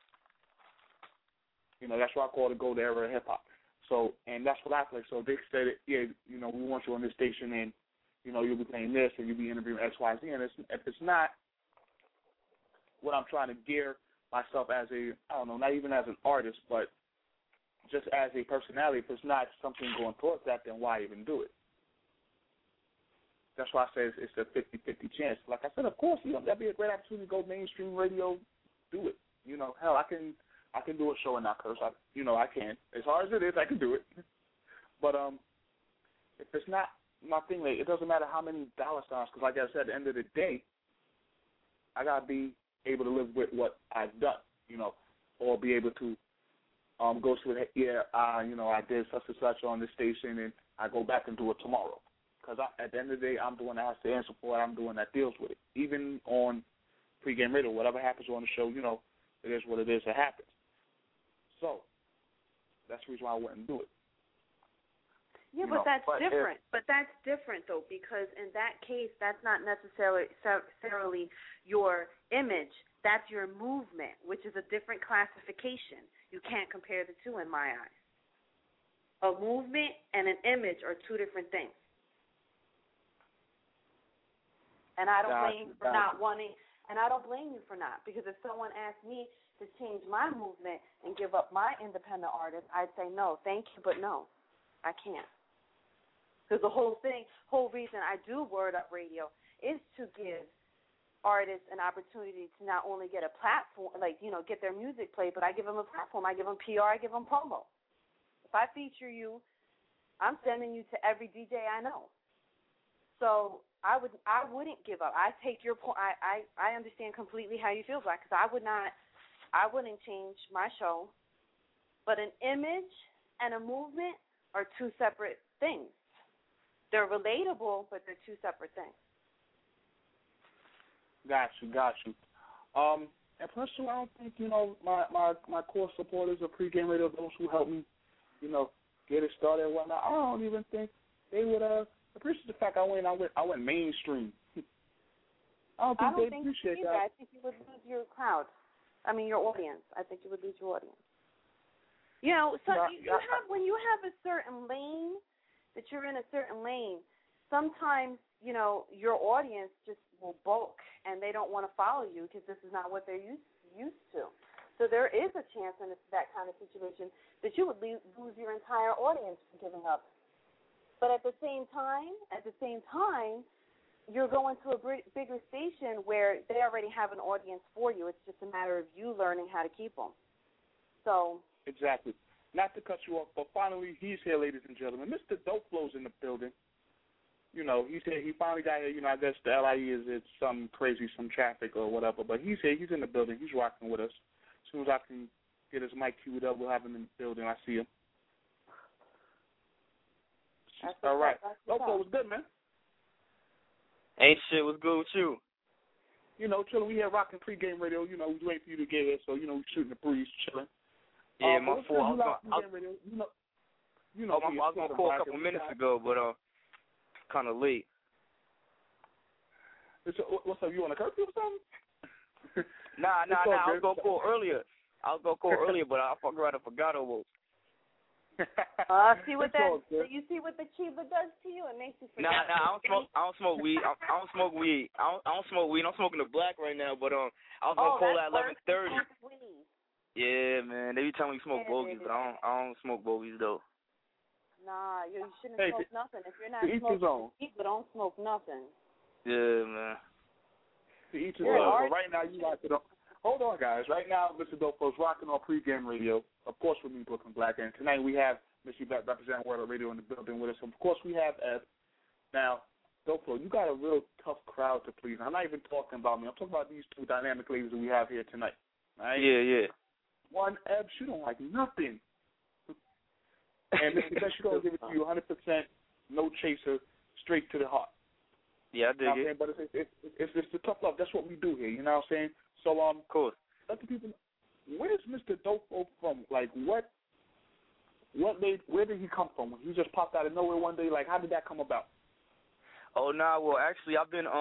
Speaker 3: You know, that's what I call the golden era of hip hop. So, and that's what I play. So they said, yeah, you know, we want you on this station, and you know, you'll be playing this, and you'll be interviewing X, Y, Z. And if it's not what I'm trying to gear myself as not even as an artist, but just as a personality, if it's not something going towards that, then why even do it? That's why I say it's a 50-50 chance. Like I said, of course, you know, that'd be a great opportunity to go mainstream radio, do it. You know, hell, I can do a show and not curse. I can. As hard as it is, I can do it. But if it's not my thing, like, it doesn't matter how many dollar signs, because like I said, at the end of the day, I got to be able to live with what I've done, you know, or be able to go to it, I did such and such on this station, and I go back and do it tomorrow. Because at the end of the day, I'm the one that has to answer for it. I'm the one that deals with it. Even on pregame radio, whatever happens on the show, you know, it is what it is. It happens. So that's the reason why I wouldn't do it.
Speaker 9: Yeah, but that's different. But that's different, though, because in that case, that's not necessarily your image. That's your movement, which is a different classification. You can't compare the two in my eyes. A movement and an image are two different things. And I don't blame you for not wanting, and I don't blame you for not, because if someone asked me to change my movement and give up my independent artist, I'd say no, thank you, but no, I can't. Because the whole reason I do Word Up Radio is to give artists an opportunity to not only get a platform, get their music played, but I give them a platform. I give them PR. I give them promo. If I feature you, I'm sending you to every DJ I know. So I wouldn't give up. I take your point. I understand completely how you feel, Black, because I wouldn't change my show. But an image and a movement are two separate things. They're relatable, but they're two separate things.
Speaker 3: Got you. And plus, too, I don't think, my core supporters of pregame radio, those who helped me, get it started and whatnot, I don't even think they would appreciate the fact I went mainstream. I don't think they'd appreciate that.
Speaker 9: I think you would lose your crowd. I mean, your audience. I think you would lose your audience. When you have a certain lane, that you're in a certain lane, sometimes, your audience just will bulk and they don't want to follow you because this is not what they're used to. So there is a chance in that kind of situation that you would lose your entire audience for giving up. But at the same time, you're going to a bigger station where they already have an audience for you. It's just a matter of you learning how to keep them. So
Speaker 3: exactly. Not to cut you off, but finally he's here, ladies and gentlemen. Mr. Dope Flow's in the building. He said he finally got here. I guess the LIE it's some crazy, some traffic or whatever, but he's here. He's in the building. He's rocking with us. As soon as I can get his mic queued up, we'll have him in the building. I see him. All right. Dope Flow was good, man.
Speaker 14: Ain't shit. What's good with you?
Speaker 3: Chilling. We here rocking pregame radio. We waiting for you to get here, so, we shooting the breeze, chilling.
Speaker 14: Yeah, my fault. I was going to call a couple minutes ago, but kind of late.
Speaker 3: What's up? You on a curfew or something?
Speaker 14: Nah. I was going to call earlier. I was gonna call earlier, but I fuck around and forgot almost.
Speaker 9: See what that? So you see what the Chiba does to you? It makes you forget.
Speaker 14: Nah, I don't smoke weed. I don't smoke weed. I don't smoke weed. I'm smoking the black right now, but I was gonna call at 11:30. Yeah, man. They be telling me you smoke bogeys, but I don't smoke bogeys though.
Speaker 9: Nah, you shouldn't smoke nothing. If you're not smoking weed, but don't smoke nothing.
Speaker 14: Yeah, man.
Speaker 3: To each his own. But right now, you like it. Hold on, guys. Right now, Mr. Doflo's rocking on pregame radio. Of course, with me, Brooklyn Black. And tonight we have Mr. Black representing World Radio in the building with us. Of course, we have Ed. Now, Doflo, you got a real tough crowd to please. I'm not even talking about me. I'm talking about these two dynamic ladies that we have here tonight. Right?
Speaker 14: Yeah.
Speaker 3: One, Eb, she don't like nothing. And Mr. Best, she don't give it to you 100%, no chaser, straight to the heart.
Speaker 14: Yeah, I dig
Speaker 3: it. But it's the tough love. That's what we do here. You know what I'm saying? So,
Speaker 14: cool.
Speaker 3: Let the people know, where is Mr. Doflo from? Like, where did he come from? He just popped out of nowhere one day. Like, how did that come about?
Speaker 14: Oh, nah, well, actually, I've been,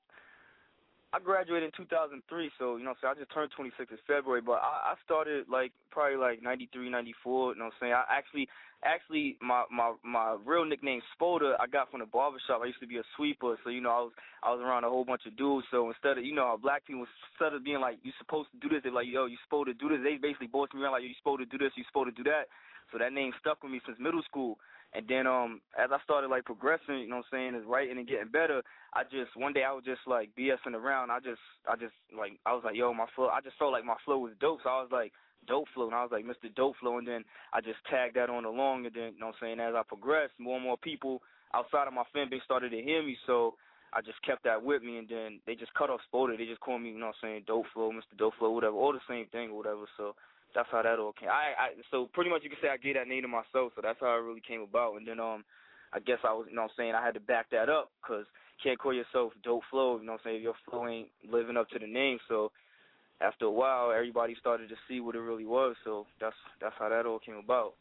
Speaker 14: I graduated in 2003, so, you know, so I just turned 26 in February, but I started, probably 93, 94, you know what I'm saying? I actually, my real nickname, Spoda, I got from the barbershop. I used to be a sweeper, so, you know, I was around a whole bunch of dudes, so instead of, you know, how black people, instead of being like, you supposed to do this, they're like, yo, you supposed to do this, they basically bossed me around like, you supposed to do this, you supposed to do that, so that name stuck with me since middle school. And then as I started, progressing, you know what I'm saying, is writing and getting better, one day I was just, BSing around. I was like, yo, my flow, I just felt like my flow was dope. So I was like, Dope Flow, and I was like, Mr. Dope Flow. And then I just tagged that on along. And then, you know what I'm saying, as I progressed, more and more people outside of my fan base started to hear me. So I just kept that with me. And then they just cut off Spoda. They just called me, you know what I'm saying, Dope Flow, Mr. Dope Flow, whatever, all the same thing or whatever. So that's how that all came. So pretty much you can say I gave that name to myself, so that's how it really came about. And then I guess I was, you know what I'm saying, I had to back that up because you can't call yourself Dope Flow, you know what I'm saying, if your flow ain't living up to the name. So after a while, everybody started to see what it really was, so that's how that all came about.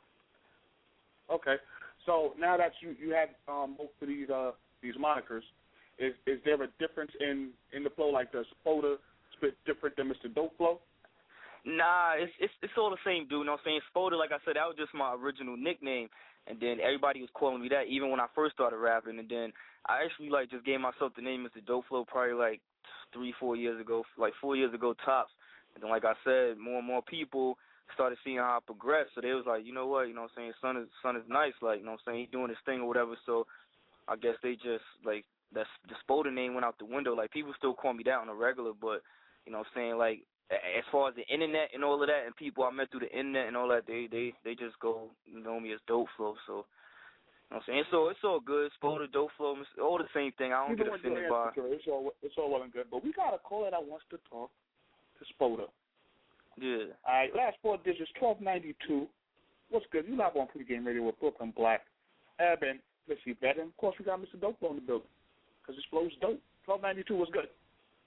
Speaker 3: Okay. So now that you have both of these monikers, is there a difference in the flow, like the Spoda spit different than Mr. Dope Flow?
Speaker 14: Nah, it's all the same, dude. You know what I'm saying? Spoda, like I said, that was just my original nickname, and then everybody was calling me that even when I first started rapping, and then I actually just gave myself the name Mr. Dope Flow probably 3-4 years ago, 4 years ago tops. And then like I said, more and more people started seeing how I progressed, so they was like, you know what, you know what I'm saying, son is nice, you know what I'm saying, he's doing his thing or whatever. So I guess they just the Spoda name went out the window. People still call me that on a regular, but you know what I'm saying, as far as the internet and all of that, and people I met through the internet and all that, they just go know me as Dope Flow. So, you know what I'm saying? So it's all good. Spoda, Dope Flow, all the same thing. I don't get offended by it.
Speaker 3: It's all well and good. But we got a caller that wants to talk to Spoda.
Speaker 14: Yeah.
Speaker 3: All right, last 4 digits, 1292. What's good? You live on Pregame Radio with Brooklyn Black. And let's see, better. And of course, we got Mr. Dope Flow in the building because his flow's dope. 1292, what's good?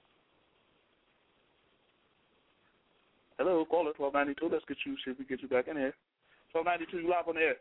Speaker 3: Hello, caller 1292. Let's see if we get you back in here. 1292, you live on the air.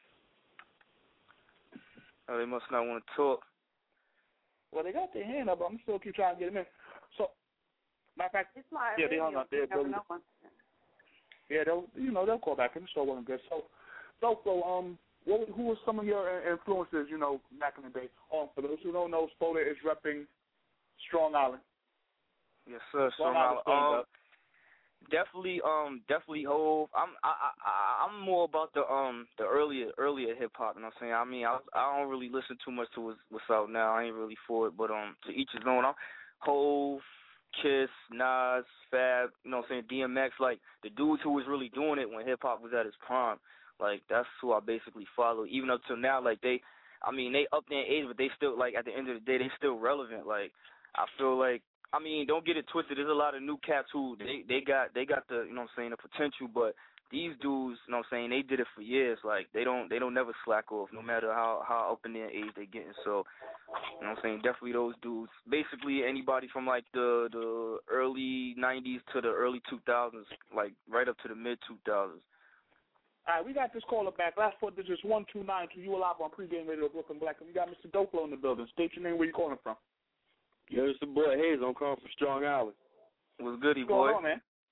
Speaker 14: Oh, they must not want to talk.
Speaker 3: Well, they got their hand up, but I'm still keep trying to get them in. So, matter of fact, yeah, they hung up there. Yeah, they'll call back in. The show wasn't good. So, who were some of your influences, back in the day? For those who don't know, Spoda is repping Strong Island.
Speaker 14: Yes, sir. Strong Island. Definitely Hov. I'm more about the earlier hip hop. You know what I'm saying? I mean, I don't really listen too much to what's out now. I ain't really for it. But to each his own. Hov, Kiss, Nas, Fab. You know what I'm saying? DMX. The dudes who was really doing it when hip hop was at its prime. That's who I basically follow. Even up till now, they up there in age, but they still at the end of the day, they still relevant. I feel don't get it twisted. There's a lot of new cats who they got the, you know what I'm saying, the potential, but these dudes, you know what I'm saying, they did it for years. They don't never slack off, no matter how up in their age they getting. So, you know what I'm saying, definitely those dudes. Basically anybody from the early 90s to the early 2000s, right up to the mid 2000s.
Speaker 3: All right, we got this caller back. Last 4 digits 1292. You alive on Pregame Radio Brooklyn Black, and we got Mr. Dope Flow in the building. State your name, where you calling from.
Speaker 15: Yo, it's the boy Hayes. I'm calling from Strong Island.
Speaker 14: What's goody,
Speaker 3: boy? What's going on, man?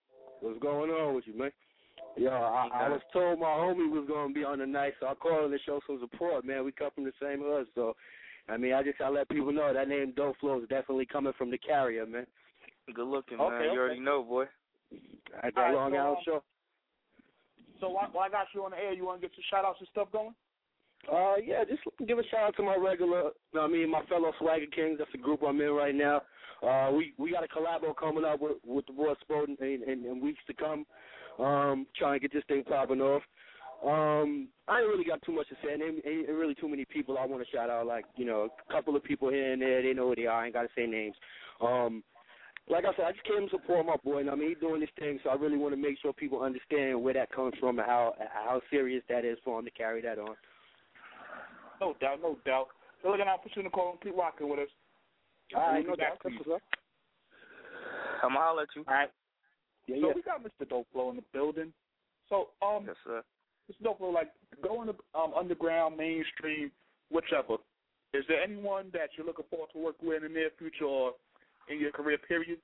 Speaker 15: What's going on with you, man? Yo, I was told my homie was gonna be on tonight, so I called him to show some support, man. We come from the same hood, so I mean, I let people know that name Dope Flow is definitely coming from the carrier, man.
Speaker 14: Good looking, man. You already know, boy.
Speaker 15: I got Long Island show.
Speaker 3: So while I got you on the air, you want to get some shout outs and stuff going?
Speaker 15: Yeah, just give a shout out to my my fellow Swagger Kings. That's the group I'm in right now. We got a collabo coming up with the boy Spode in weeks to come. Trying to get this thing popping off. I ain't really got too much to say. Ain't really too many people I want to shout out. Like, a couple of people here and there. They know who they are. I ain't got to say names. Like I said, I just came to support my boy. And I mean, he's doing this thing, so I really want to make sure people understand where that comes from and how serious that is for him to carry that on.
Speaker 3: No doubt. So look at our pursuing the call and keep rocking with us.
Speaker 15: All right, no doubt.
Speaker 14: I'm going to holler at you.
Speaker 3: All right.
Speaker 15: Yeah,
Speaker 3: so we got Mr. Dope Flow in the building. So,
Speaker 14: yes, sir.
Speaker 3: Mr. Dope Flow, like, going to underground, mainstream, whichever, is there anyone that you're looking forward to work with in the near future or in your career period?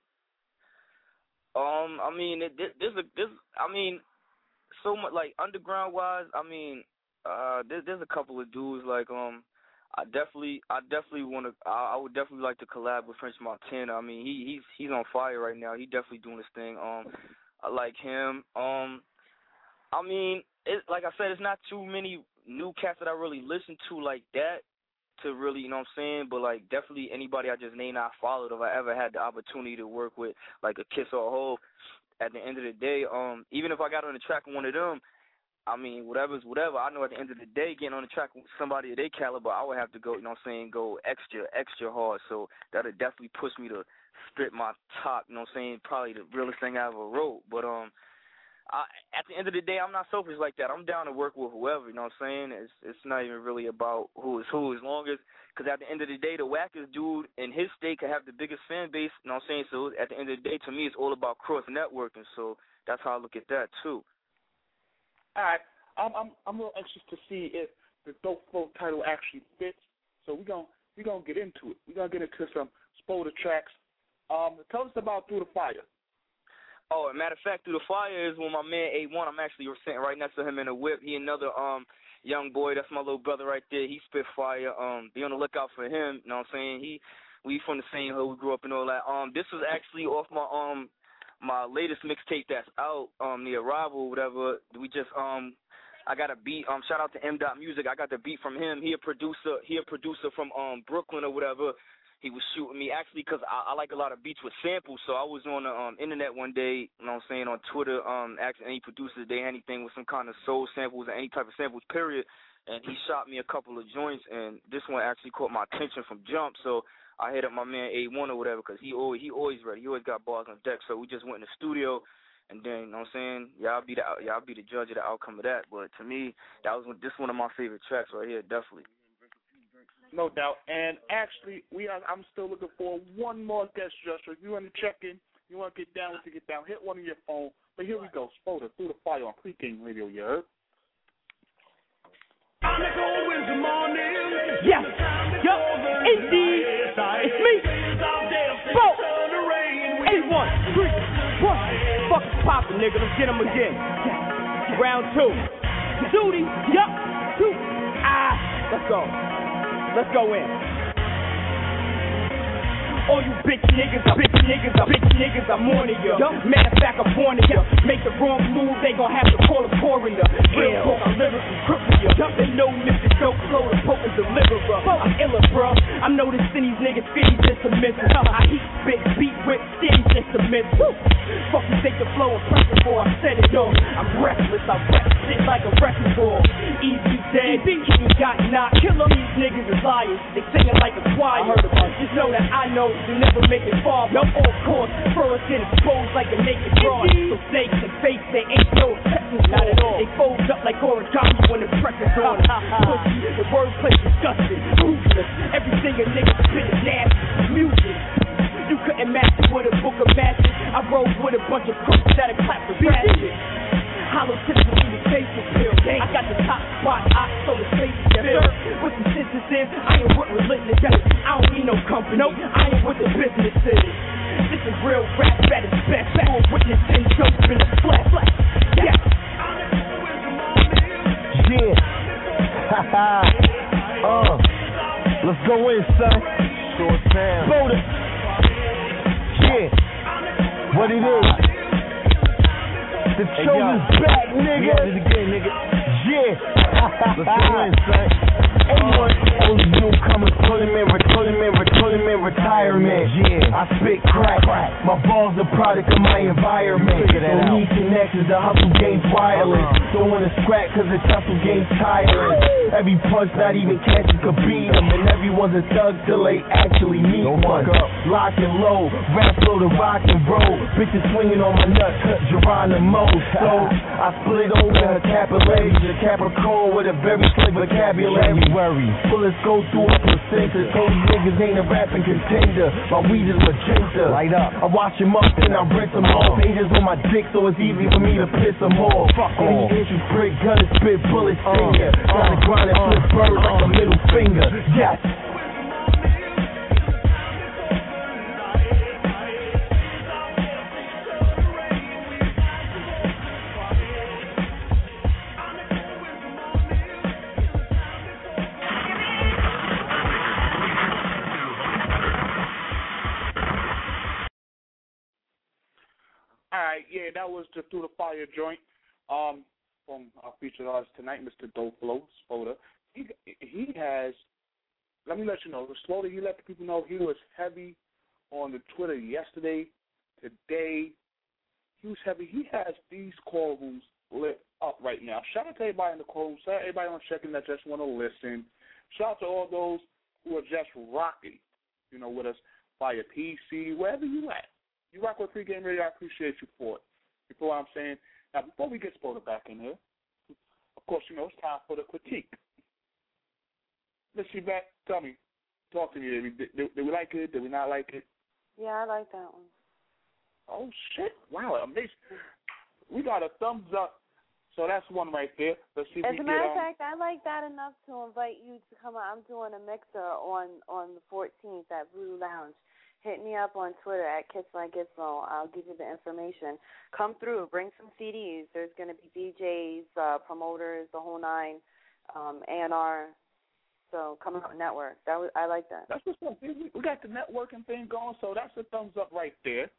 Speaker 14: I mean, so much, like, underground-wise, I mean, there's a couple of dudes, like, I would definitely like to collab with French Montana. I mean, he's on fire right now. He definitely doing his thing. I like him. I mean, like I said, it's not too many new cats that I really listen to like that to really, you know what I'm saying? But like definitely anybody I just named I followed if I ever had the opportunity to work with like a Kiss or a Hov. At the end of the day, even if I got on the track with one of them, I mean, whatever's whatever. I know at the end of the day, getting on the track with somebody of their caliber, I would have to go, you know what I'm saying, go extra hard. So that would definitely push me to spit my top, you know what I'm saying, probably the realest thing I ever wrote. But at the end of the day, I'm not selfish like that. I'm down to work with whoever, you know what I'm saying? It's not even really about who is who, as long as, because at the end of the day, the wackest dude in his state could have the biggest fan base, you know what I'm saying? So at the end of the day, to me, it's all about cross-networking. So that's how I look at that, too.
Speaker 3: All right, I'm real anxious to see if the Dope Flow title actually fits. So we're gonna get into it. We're gonna get into some Spoda tracks. Tell us about Through the Fire.
Speaker 14: Oh, matter of fact, Through the Fire is when my man A1. I'm actually sitting right next to him in a whip. He another young boy. That's my little brother right there. He spit fire. Be on the lookout for him. You know what I'm saying? We from the same hood. We grew up and all that. This was actually off my latest mixtape that's out, The Arrival, whatever. We just I got a beat. Shout out to M. Music. I got the beat from him. He a producer from Brooklyn or whatever. He was shooting me actually because I like a lot of beats with samples. So I was on the internet one day, you know what I'm saying, on Twitter, asking any producers if they had anything with some kind of soul samples or any type of samples, period. And he shot me a couple of joints, and this one actually caught my attention from jump. So I hit up my man A1 or whatever because he always ready. He always got bars on deck. So we just went in the studio, and then, you know what I'm saying, y'all be the judge of the outcome of that. But to me, this one of my favorite tracks right here, definitely.
Speaker 3: No doubt. And actually, I'm still looking for one more guest just. So if you want to check in, you want to get down, hit one of your phone. But here we go, Spoda, Through the Fire on Pregame Radio, you heard?
Speaker 5: Yes, yup, indeed, it's me, Bro, A1, 3, 1, fuck is poppin', nigga, let's get him again. Round 2, duty, yup, 2, let's go in. All you bitch niggas, I'm warning ya. Matter of fact, I'm warning ya. Make the wrong move, they gon' have to call a coroner. Real talk, I'm lyrically cripple ya. They know Mr. Dope Flow, the potent deliverer. I'm iller, bro. I'm noticing these niggas feel just a miss. I heat big beat with steady just a miss. Fuck you think the flow impressive for I said it all. I'm reckless, I rap shit like a wrecking ball. Easy dead, King got knocked. Kill them, these niggas is liars. They singing like a choir. Just know that I know you never make it far. No all course, first get exposed like a naked broad. So snakes and fakes, they ain't no exceptions. Not at all. They fold up like origami when the pressure's on. Pussy, the wordplay disgusting, ruthless. Everything a nigga spit is nasty. Music. You couldn't match it with a book of matches. I rode with a bunch of crooks that'll clap for ratchet. Hollow tips and communication pill. I got the top spot, so the space is filled. With some sisters in, I ain't with religion. I don't need no company. I ain't with the businesses.
Speaker 16: This is real rap at its best. You're witnessing dope in the flesh. Yeah.
Speaker 2: Yeah. Let's go in, son. Short Sam. Vote it. Yeah. What it is? The chosen's back, nigga. Yeah, it again, nigga. Yeah. Let's go in, son. Anyone, those newcomers, pulling in retirement. Yeah. I spit crack. My balls the product of my environment. Don't need connections, the hustle game's wireless. Don't wanna scrap cause the tussle game's tireless. Every punch not even catching could beat them. And everyone's a thug till they actually meet one. Lock and low, rap flow to rock and roll. Bitches swinging on my nuts, Geronimo. So I split open her capillaries. A Capricorn with a very slick vocabulary. Bullets go through a placenta. Those niggas ain't a rapping contender. My weed is magenta. Light up. I wash them up and I rinse them off. Angels on my dick so it's easy for me to piss them off. Any issue, prick, gun and spit bullets finger. Gotta grind and flip birds like a middle finger. Yes.
Speaker 3: Yeah, that was the Through the Fire joint from our featured artist tonight, Mr. Doflo Spoda. He has, let me let you know, Spoda, he let the people know he was heavy on the Twitter yesterday, today. He was heavy. He has these call rooms lit up right now. Shout out to everybody in the call room. Shout out to everybody on checking that just want to listen. Shout out to all those who are just rocking, with us via PC, wherever you at. You rock with Pregame Radio, I appreciate you for it. You know what I'm saying? Now, before we get Spoda back in here, of course, it's time for the critique. Let's see back. Tell me. Talk to me. Did we like it? Did we not like it?
Speaker 9: Yeah, I like that one.
Speaker 3: Oh, shit. Wow, amazing. We got a thumbs up. So that's one right there. Let's see if
Speaker 9: As
Speaker 3: we
Speaker 9: a matter of fact, I like that enough to invite you to come out. I'm doing a mixer on the 14th at Blue Lounge. Hit me up on Twitter at KissMyGizmo. I'll give you the information. Come through. Bring some CDs. There's going to be DJs, promoters, the whole nine, A&R. So come out network. I like that.
Speaker 3: That's what's up. We got the networking thing going, so that's a thumbs up right there.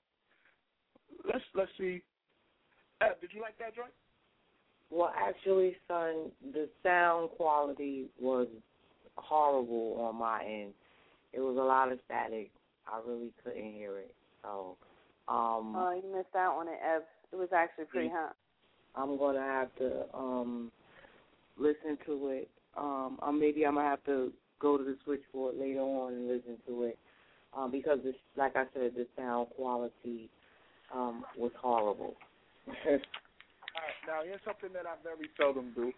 Speaker 3: Let's see. Did you like that joint?
Speaker 13: Well, actually, son, the sound quality was horrible on my end. It was a lot of static. I really couldn't hear it. So,
Speaker 9: you missed out on it, Ev. It was actually pretty hot.
Speaker 13: I'm gonna have to listen to it. Maybe I'm gonna have to go to the switchboard later on and listen to it because, like I said, the sound quality was horrible.
Speaker 3: All right, now here's something that I very seldom do.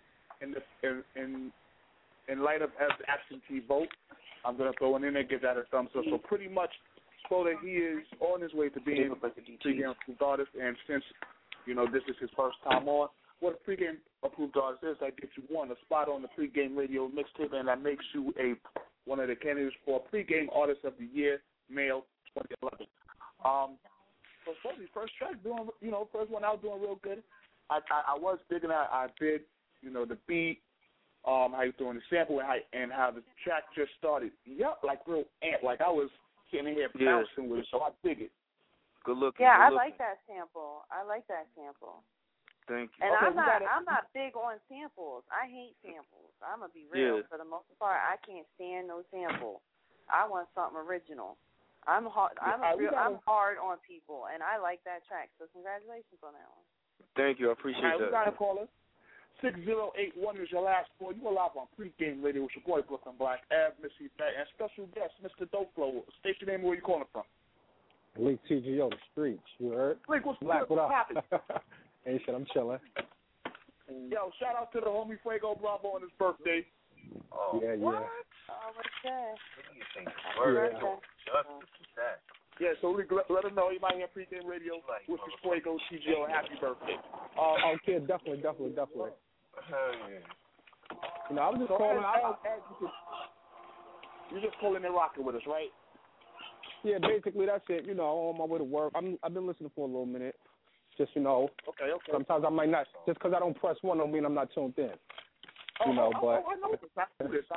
Speaker 3: In light of Ev's absentee vote, I'm going to throw it in there, give that a thumbs up. So pretty much, Spoda, he is on his way to being a pregame approved artist, and since, this is his first time on, what a pregame approved artist is, that gets you a spot on the pregame radio mixtape, and that makes you one of the candidates for pregame artist of the year, male, 2011. So Spoda's first track, first one out doing real good. I was digging out, I did, the beat, how you doing the sample and how the track just started. Yep, like real amp. Like I was sitting here bouncing with it, so I dig it.
Speaker 14: Good looking.
Speaker 9: Yeah,
Speaker 14: good
Speaker 9: like that sample.
Speaker 14: Thank you.
Speaker 9: And okay, I'm not big on samples. I hate samples. I'm gonna be real. For the most part, I can't stand no sample. I want something original. I'm hard on people, and I like that track. So congratulations on that one.
Speaker 14: Thank you. I appreciate that.
Speaker 3: We got a caller. 6081 is your last call. You are live on Pregame Radio with your boy Brooklyn Black, Av, Missy Fat, and special guest Mr. Doflo. State your name and where you calling from.
Speaker 17: Link TGO, the streets. You heard?
Speaker 3: Link, what's
Speaker 17: Black, what up?
Speaker 3: Hey,
Speaker 17: shit, I'm chilling.
Speaker 3: Yo, shout out to the homie Fuego Bravo on his birthday.
Speaker 17: Oh, yeah.
Speaker 9: What? Oh, what's that?
Speaker 3: Yeah, so let him know he might hear Pregame Radio with his Fuego TGO. Happy birthday.
Speaker 17: Okay, definitely. I was just calling.
Speaker 3: You're just calling and rocking with us, right?
Speaker 17: Yeah, basically that's it. You know, on my way to work. I've been listening for a little minute. Just, you know.
Speaker 3: Okay.
Speaker 17: Sometimes I might not. Just because I don't press one don't mean I'm not tuned in. You know, but.
Speaker 3: I know this. I knew this.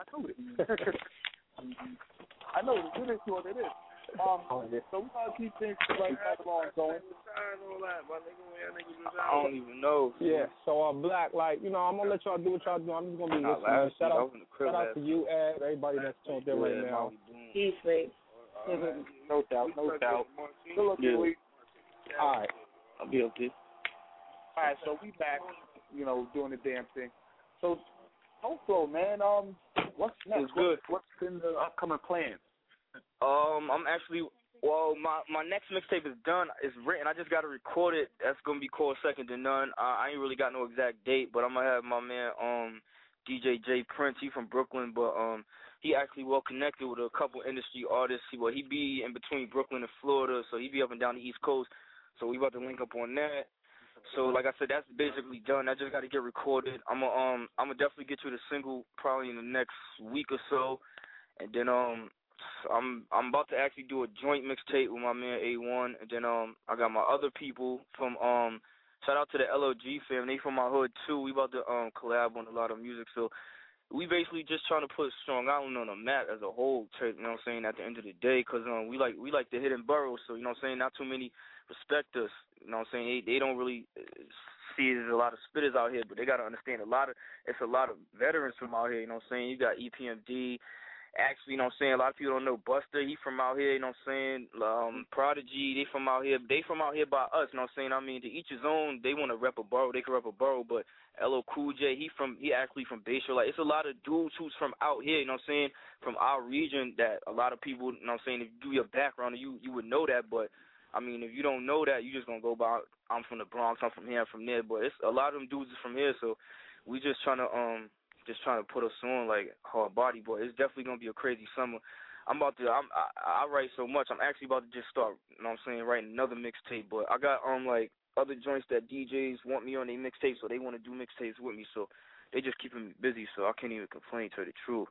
Speaker 3: I know this. It is what it is. So we gotta keep things right along going.
Speaker 14: I don't even know.
Speaker 17: Yeah. So Black, like, you know, I'm gonna let y'all do what y'all do. I'm just gonna be listening. Shout out to you, Ed, everybody that's tuned in right now.
Speaker 13: Peace, mate.
Speaker 3: No doubt. Good luck, Louis.
Speaker 17: All right.
Speaker 14: I'll be up there.
Speaker 3: All right, so we back, you know, doing the damn thing. So, Hopeful, man, what's next? What's in the upcoming plans?
Speaker 14: I'm actually, my next mixtape is done. It's written. I just got to record it. That's going to be called Second to None. I ain't really got no exact date, but I'm going to have my man, DJ J Prince. He from Brooklyn, but he actually well connected with a couple industry artists. He be in between Brooklyn and Florida, so he be up and down the East Coast. So we about to link up on that. So like I said, that's basically done. I just got to get recorded. I'm gonna definitely get you the single probably in the next week or so, and then I'm about to actually do a joint mixtape with my man A1, and then I got my other people from shout out to the LOG fam. They from my hood too. We about to collab on a lot of music. So we basically just trying to put Strong Island on the map as a whole, you know what I'm saying, at the end of the day, because we like the hidden boroughs, so, you know what I'm saying, not too many respect us, you know what I'm saying, they don't really see there's a lot of spitters out here, but they got to understand it's a lot of veterans from out here, you know what I'm saying, you got EPMD, actually, you know what I'm saying, a lot of people don't know Buster, he from out here, you know what I'm saying, Prodigy, they from out here by us, you know what I'm saying, I mean, to each his own, they want to rep a borough, they can rep a borough, but LL Cool J, he actually from Bayshore, like, it's a lot of dudes who's from out here, you know what I'm saying, from our region that a lot of people, you know what I'm saying, if you do your background, you would know that, but I mean, if you don't know that, you just gonna go by, I'm from the Bronx, I'm from here, I'm from there. But it's a lot of them dudes is from here, so we just trying to put us on like hard body. But it's definitely gonna be a crazy summer. I write so much. I'm actually about to just start, you know what I'm saying, writing another mixtape. But I got like other joints that DJs want me on their mixtape, so they want to do mixtapes with me. So they just keeping me busy, so I can't even complain, to the truth.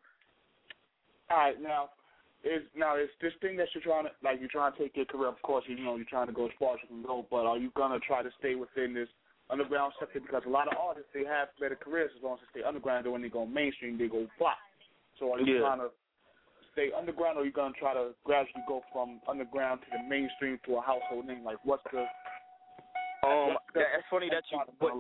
Speaker 3: All right, now. Is this thing that you're trying to take your career, of course, you know, you're trying to go as far as you can go, but are you going to try to stay within this underground sector? Because a lot of artists, they have better careers as long as they stay underground, and when they go mainstream, they go flop. So are you trying to stay underground, or are you going to try to gradually go from underground to the mainstream to a household name? Like, what's the...
Speaker 14: It's funny that you brought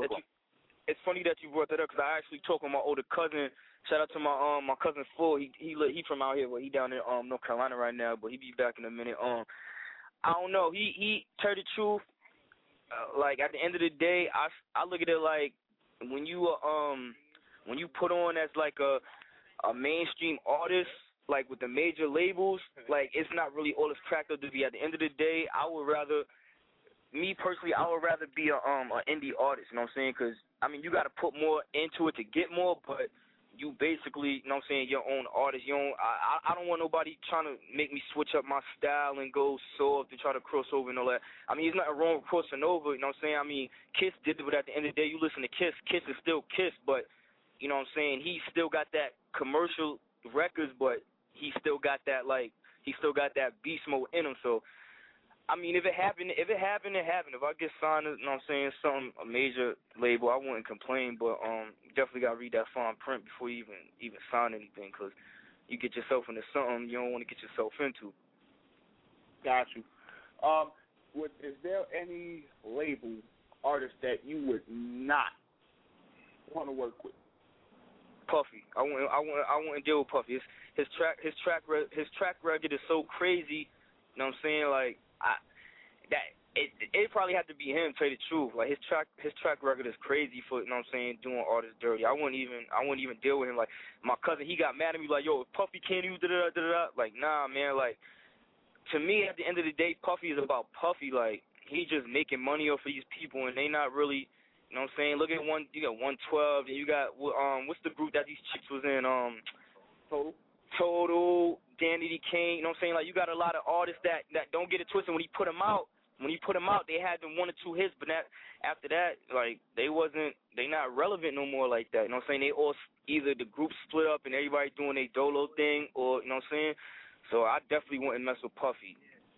Speaker 14: that up, because I actually talked with my older cousin. Shout out to my cousin Full. He from out here, but he down in North Carolina right now. But he be back in a minute. I don't know. He tell the truth. Like at the end of the day, I look at it like when you put on as like a mainstream artist, like with the major labels, like it's not really all it's cracked up to be. At the end of the day, me personally, I would rather be an indie artist, you know what I'm saying? Because, I mean, you got to put more into it to get more, but you basically, you know what I'm saying, your own artist. I don't want nobody trying to make me switch up my style and go soft and try to cross over and all that. I mean, there's nothing wrong with crossing over, you know what I'm saying? I mean, Kiss did it, but at the end of the day, you listen to Kiss. Kiss is still Kiss, but, you know what I'm saying, he still got that commercial records, but he still got that beast mode in him, so... I mean, if it happened, it happened. If I get signed, you know what I'm saying, a major label, I wouldn't complain, but definitely got to read that fine print before you even sign anything, because you get yourself into something you don't want to get yourself into.
Speaker 3: Got you. Is there any label artist that you would not want to work with?
Speaker 14: Puffy. I wouldn't deal with Puffy. His track record is so crazy, you know what I'm saying, like, it probably had to be him, tell you the truth. Like his track record is crazy for, you know what I'm saying, doing artists dirty. I wouldn't even deal with him. Like my cousin, he got mad at me like, yo, if Puffy can't do da-da-da-da-da. Like, nah, man, like to me at the end of the day, Puffy is about Puffy. Like he just making money off of these people and they not really, you know what I'm saying? Look at you got 112 and you got what's the group that these chicks was in? Total, Danny D. Kane, you know what I'm saying? Like, you got a lot of artists that don't get it twisted. When he put them out, they had them 1 or 2 hits, but after that, like, they not relevant no more like that. You know what I'm saying? They all, either the group split up and everybody doing their dolo thing, or, you know what I'm saying? So I definitely wouldn't mess with Puffy.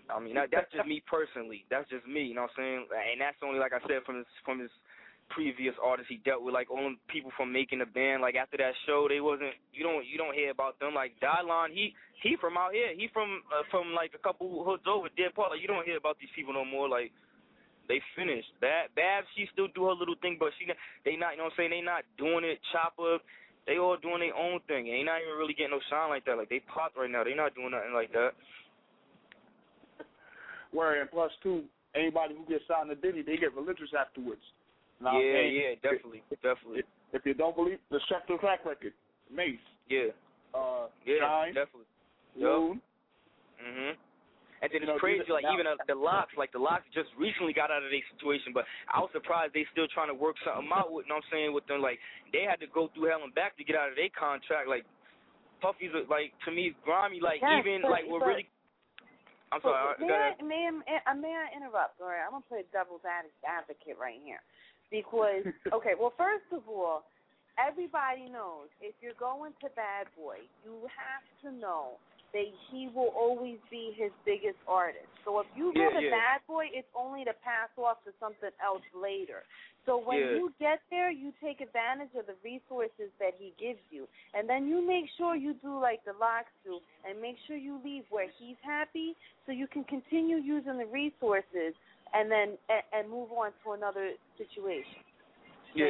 Speaker 14: I mean, that's just me personally. That's just me, you know what I'm saying? And that's only, like I said, from his previous artists he dealt with, like all them people from making the band. Like after that show, they wasn't. You don't hear about them. Like Dylon, he from out here. He from like a couple hoods over, Dead Park. Like you don't hear about these people no more. Like they finished. Babs, she still do her little thing, but they not. You know what I'm saying? They not doing it. Chopper, they all doing their own thing. They not even really getting no shine like that. Like they popped right now. They not doing nothing like that.
Speaker 3: Where and plus too, anybody who gets signed to Diddy, they get religious afterwards.
Speaker 14: Yeah, definitely.
Speaker 3: If you don't believe the Schefter track record, Mace.
Speaker 14: Yeah.
Speaker 3: Shine,
Speaker 14: definitely.
Speaker 3: Moon.
Speaker 14: Mhm. And then it's crazy, like even the Locks just recently got out of their situation, but I was surprised they still trying to work something out with, you know what I'm saying, with them. Like they had to go through hell and back to get out of their contract. Like Puffy's like, to me, grimy. Like even like we're really. I'm sorry.
Speaker 9: May I interrupt? All right, I'm gonna play devil's advocate right here, because okay, well, first of all, everybody knows if you're going to Bad Boy, you have to know that he will always be his biggest artist. So if you go to Bad Boy, it's only to pass off to something else later. So when you get there, you take advantage of the resources that he gives you. And then you make sure you do like the Locks do, and make sure you leave where he's happy so you can continue using the resources and then and move on to another situation.
Speaker 14: Yeah.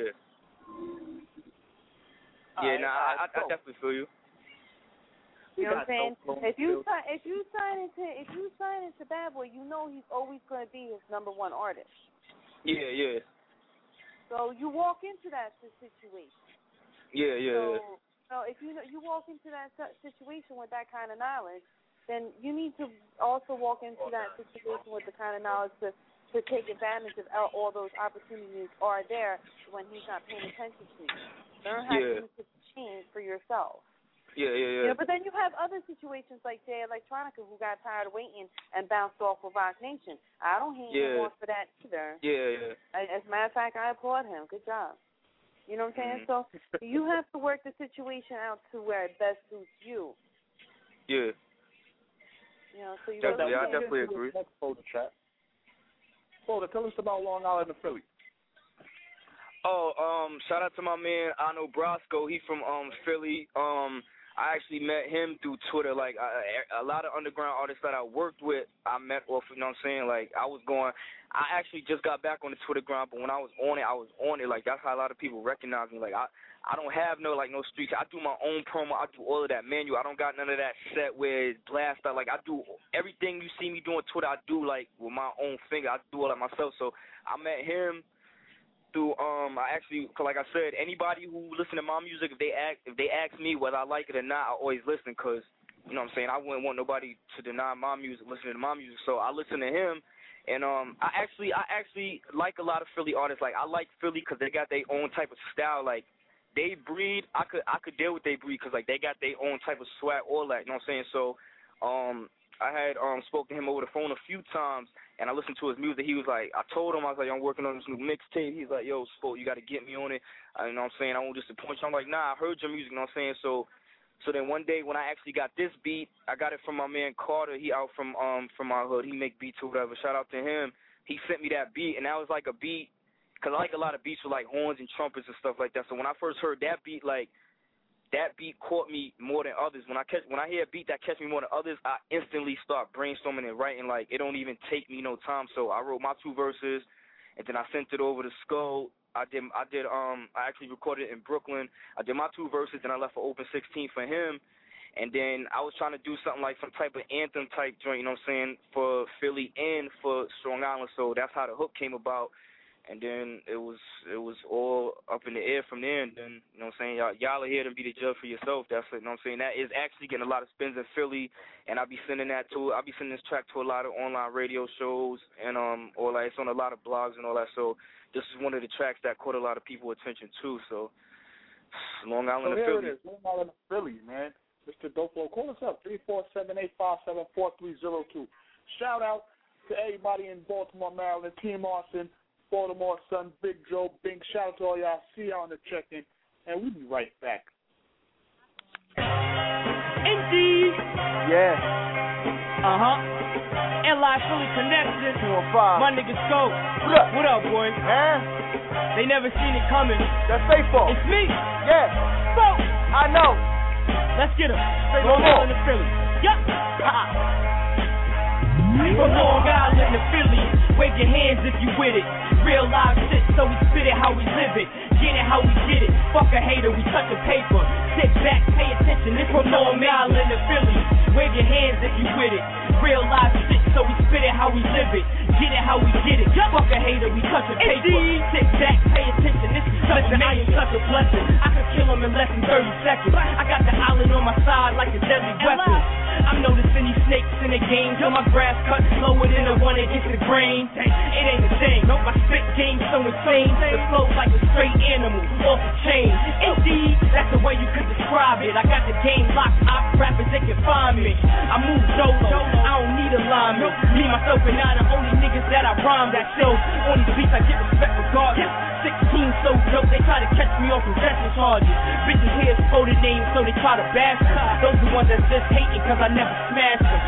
Speaker 14: I definitely feel you.
Speaker 9: You know what I'm saying? If you sign into Bad Boy, you know he's always going to be his number one artist.
Speaker 14: Yeah.
Speaker 9: So you walk into that situation.
Speaker 14: Yeah.
Speaker 9: So if you walk into that situation with that kind of knowledge, then you need to also walk into that situation with the kind of knowledge to take advantage of all those opportunities are there when he's not paying attention to you. Learn how to use the change for yourself.
Speaker 14: Yeah.
Speaker 9: But then you have other situations like Jay Electronica, who got tired of waiting and bounced off with Rock Nation. I don't hate him off for that either.
Speaker 14: Yeah.
Speaker 9: As a matter of fact, I applaud him. Good job. You know what I'm saying? So you have to work the situation out to where it best suits you.
Speaker 14: Yeah.
Speaker 9: You know, so you
Speaker 14: I definitely agree.
Speaker 3: Next Folder chat. Folder, tell us about Long Island and Philly.
Speaker 14: Oh, shout out to my man Arno Brasco. He from Philly. I actually met him through Twitter. Like a lot of underground artists that I worked with, I met off. You know what I'm saying? Like I actually just got back on the Twitter grind, but when I was on it. Like that's how a lot of people recognize me. Like I don't have no streaks. I do my own promo. I do all of that manual. I don't got none of that set where it's blast out. Like I do everything you see me doing Twitter. I do like with my own finger. I do all that myself. So I met him through I actually, like I said, anybody who listen to my music, if they ask me whether I like it or not, I always listen, because you know what I'm saying, I wouldn't want nobody to deny my music, listening to my music. So I listen to him, and I actually like a lot of Philly artists. Like I like Philly because they got their own type of style. Like they breed, I could deal with they breed because like they got their own type of swag, all that. You know what I'm saying? So I had spoke to him over the phone a few times, and I listened to his music. He was like, I told him, I was like, I'm working on this new mixtape. He's like, yo, Spoke, you got to get me on it. You know what I'm saying? I won't disappoint you. I'm like, nah, I heard your music. You know what I'm saying? So then one day when I actually got this beat, I got it from my man Carter. He out from my hood. He make beats or whatever. Shout out to him. He sent me that beat, and that was like a beat, because I like a lot of beats with like horns and trumpets and stuff like that. So when I first heard that beat, like, that beat caught me more than others. When I hear a beat that catch me more than others, I instantly start brainstorming and writing. Like it don't even take me no time. So I wrote my 2 verses, and then I sent it over to Skull. I actually recorded it in Brooklyn. I did my 2 verses, then I left for Open 16 for him, and then I was trying to do something like some type of anthem type joint. You know what I'm saying, for Philly and for Strong Island. So that's how the hook came about. And then it was all up in the air from there. And then, you know what I'm saying, y'all are here to be the judge for yourself. That's it, you know what I'm saying? That is actually getting a lot of spins in Philly, and I'll be sending this track to a lot of online radio shows, and it's on a lot of blogs and all that. So this is one of the tracks that caught a lot of people's attention too. So Long Island and Philly.
Speaker 3: It is, Long Island and Philly, man. Mr. Doflo, call us up, 347-857-4302. Shout out to everybody in Baltimore, Maryland, Team Austin, Baltimore Sun, Big Joe, Bing. Shout out to all y'all. See y'all on the check-in, and we'll be right back.
Speaker 16: Indeed.
Speaker 5: Yeah.
Speaker 18: L.I. Philly Connection.
Speaker 19: 215.
Speaker 18: My niggas go. What up, boy? They never seen it coming.
Speaker 19: That's faithful.
Speaker 18: It's me.
Speaker 19: Yeah.
Speaker 18: So,
Speaker 19: I know.
Speaker 18: Let's get 'em.
Speaker 19: Say
Speaker 18: Long
Speaker 19: no more.
Speaker 18: Island to Philly. Yup. From Long Island to Philly, wave your hands if you with it. Real live shit, so we spit it how we live it. Get it how we get it. Fuck a hater, we touch the paper. Sit back, pay attention. This from Long Island to Philly. Wave your hands if you with it. Real live shit, so we spit it how we live it. Get it how we get it. Fuck a hater, we touch the paper. Sit back, pay attention. This is something I am such a blessing. I could kill him in less than 30 seconds. I got the island on my side like a deadly weapon. I'm noticing these snakes in the game. Till my grass cut slower than the one that gets the grain. It ain't the same. No, my spit game so insane. The flow's like a straight animal off the chain. Indeed, that's the way you could describe it. I got the game locked. Op rappers, they can find me. I move solo. I don't need a lineman. Me, myself, and I the only niggas that I rhyme that show. On these beats, I get respect regardless. 16 so dope, they try to catch me on possession charges. Bitches here coded names, so they try to bash them. Those the ones that's just hating, cause I never smashed them.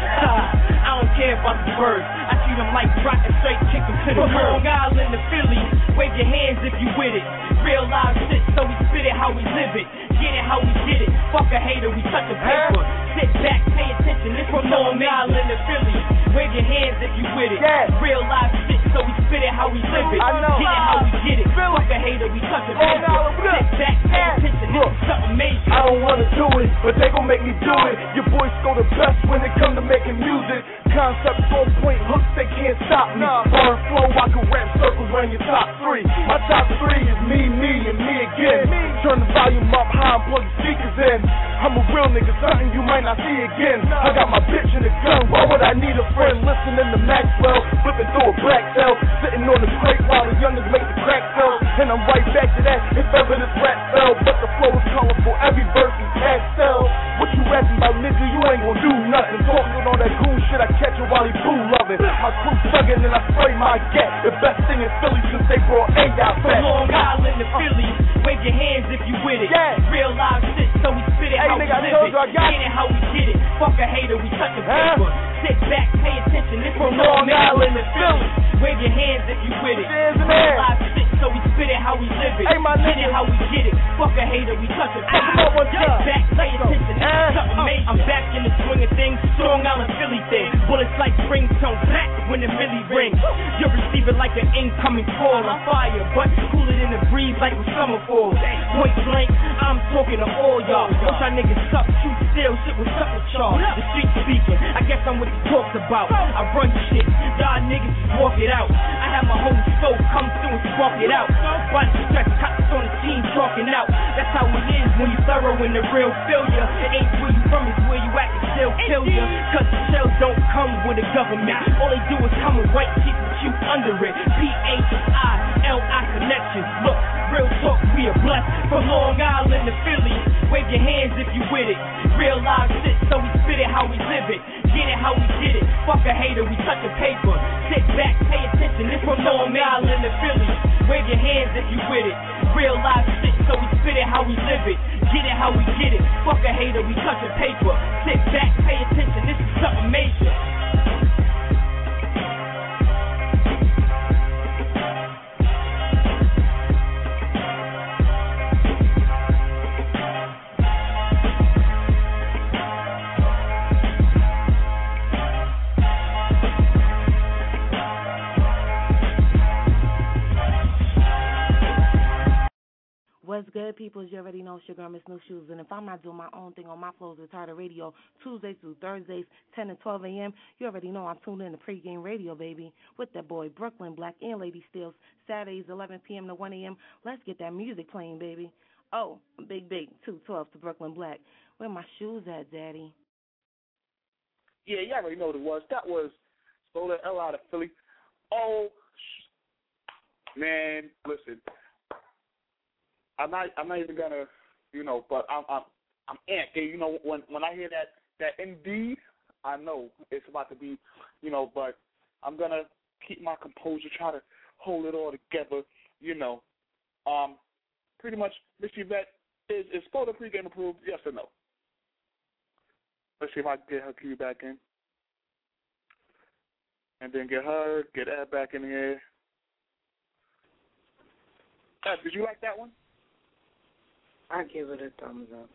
Speaker 18: I don't care about the birds. I treat them like rotten straight, kick them to the curb. Long Island to Philly, wave your hands if you with it. Real live shit, so we spit it how we live it. Get it how we get it. Fuck a hater, we touch the paper. Sit back, pay attention. This from Long Island to Philly. Wave your hands if you with it. Real live shit, so we spit it how we live it. Get it how we get it. Fuck a hater, we touch the paper. Sit back, pay attention. This is something major.
Speaker 2: I don't wanna do it, but they gon' make me do it. Your boys go the best when it come to making music. Concepts on point, hooks, they can't stop me. Bar flow, I can rap circles around your top three. My top three is me, and me again. Turn the volume up high and plug the speakers in. I'm a real nigga, something you might not see again. I got my bitch in the gun, why would I need a friend? Listening to Maxwell, flipping through a black cell. Sitting on the crate while the youngers make the crack sell. And I'm right back to that, if ever this rap fell. But the flow is colorful, every verse is pastel. What you rapping about, nigga, you ain't gon' do nothing. Talking all that goon shit, I catch it while he boo loving. My crew thuggin' and I spray my gat. The best thing in Philly since they brought A out back.
Speaker 18: From Long Island to Philly, wave your hands if you with it. Real live shit, so we spit it how we live it. Get it how we get it. Fuck a hater, we touch the paper. Sit back, pay attention. This from Long Island to Philly. Wave your hands if you with it. Real live shit, so we spit it how we live it. Get it how we get it. Fuck a hater, we touch the paper. Sit back, pay attention. This is something major. I'm back in the swing of things. Strong Island Philly thing. Bullets like ringtone, back when it really rings. You're receiving like an incoming call on fire, but cooler than the breeze like when summer falls. Point blank, I'm talking to all y'all. Wish y'all niggas suck, shoot still, shit was up with y'all. The street speaking, I guess I'm what you talked about. I run shit, y'all niggas just walk it out. I have my whole soul come through and spark it out. Body stretch, cops on the team talking out. That's how it is when you thorough in the real failure. It ain't where you from, it's where you at, and still kill ya. Cause the shells don't come with a government. All they do is come with white sheets and shoot under it. PHILI connections. Look, real talk, we are blessed. From Long Island to Philly, wave your hands if you with it. Real live shit, so we spit it how we live it. Get it how we get it. Fuck a hater, we touch the paper. Sit back, pay attention. This from Long Island to Philly. Wave your hands if you with it. Real live shit, so we spit it how we live it. Get it how we get it. Fuck a hater, we touch the paper. Sit back, pay attention. This is something major.
Speaker 1: What's good, people? As you already know, it's your girl, Miss New Shoes. And if I'm not doing my own thing on my Flows Retarded Radio, Tuesdays through Thursdays, 10 to 12 a.m., you already know I'm tuned in to Pregame Radio, baby, with that boy Brooklyn Black and Lady Steels, Saturdays, 11 p.m. to 1 a.m. Let's get that music playing, baby. Oh, big, 212 to Brooklyn Black. Where my shoes at, Daddy?
Speaker 3: Yeah, you already know what it was. That was Stolen L out of Philly. Oh, man, listen. I'm not even gonna, but I'm amped. You know, when I hear that indeed, I know it's about to be, but I'm gonna keep my composure, try to hold it all together. Pretty much, Miss Yvette, is Spoda pregame approved? Yes or no? Let's see if I can get her cue back in. and then get her, get Ed back in the air. Ed, did you like that one?
Speaker 13: I give it a thumbs up.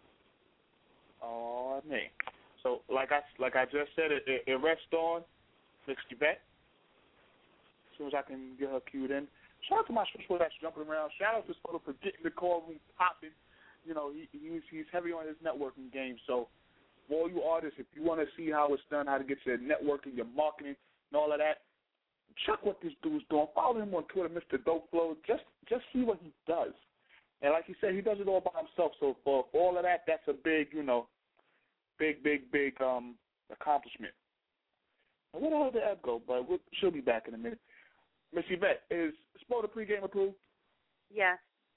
Speaker 3: Oh, man. So, like I just said, it rests on Miss Yvette. As soon as I can get her queued in. Shout out to my switchboard that's jumping around. Shout out to Spoda for getting the call room popping. You know, he's heavy on his networking game. So, for all you artists, if you want to see how it's done, how to get your networking, your marketing, and all of that, check what this dude's doing. Follow him on Twitter, Mr. Dope Flow. Just see what he does. And like he said, he does it all by himself. So for all of that, that's a big, big accomplishment. And where the hell did Ed go? But she'll be back in a minute. Miss Yvette, is Spoda pregame approved?
Speaker 9: Yes.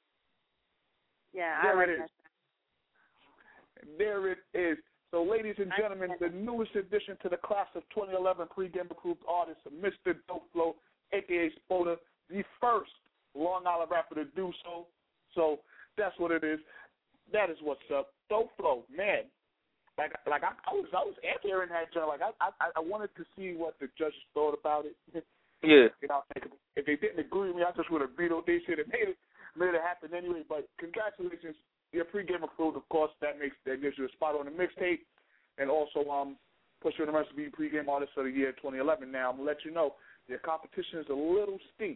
Speaker 9: Yeah,
Speaker 3: there
Speaker 9: I like
Speaker 3: it is.
Speaker 9: that.
Speaker 3: There it is. So, ladies and gentlemen, the newest addition to the class of 2011 pregame approved artist, Mr. Dope Flow, a.k.a. Spoda, the first Long Island rapper to do so. So that's what it is. That is what's up. Dope Flow, man. I was answering that job. Like I wanted to see what the judges thought about it.
Speaker 14: Yeah.
Speaker 3: If they didn't agree with me, I just would have vetoed this shit and made it happen anyway. But congratulations, your pregame approved. Of course, that gives you a spot on the mixtape, and also puts you in the rest of being pregame artist of the year 2011. Now I'm gonna let you know your competition is a little steep.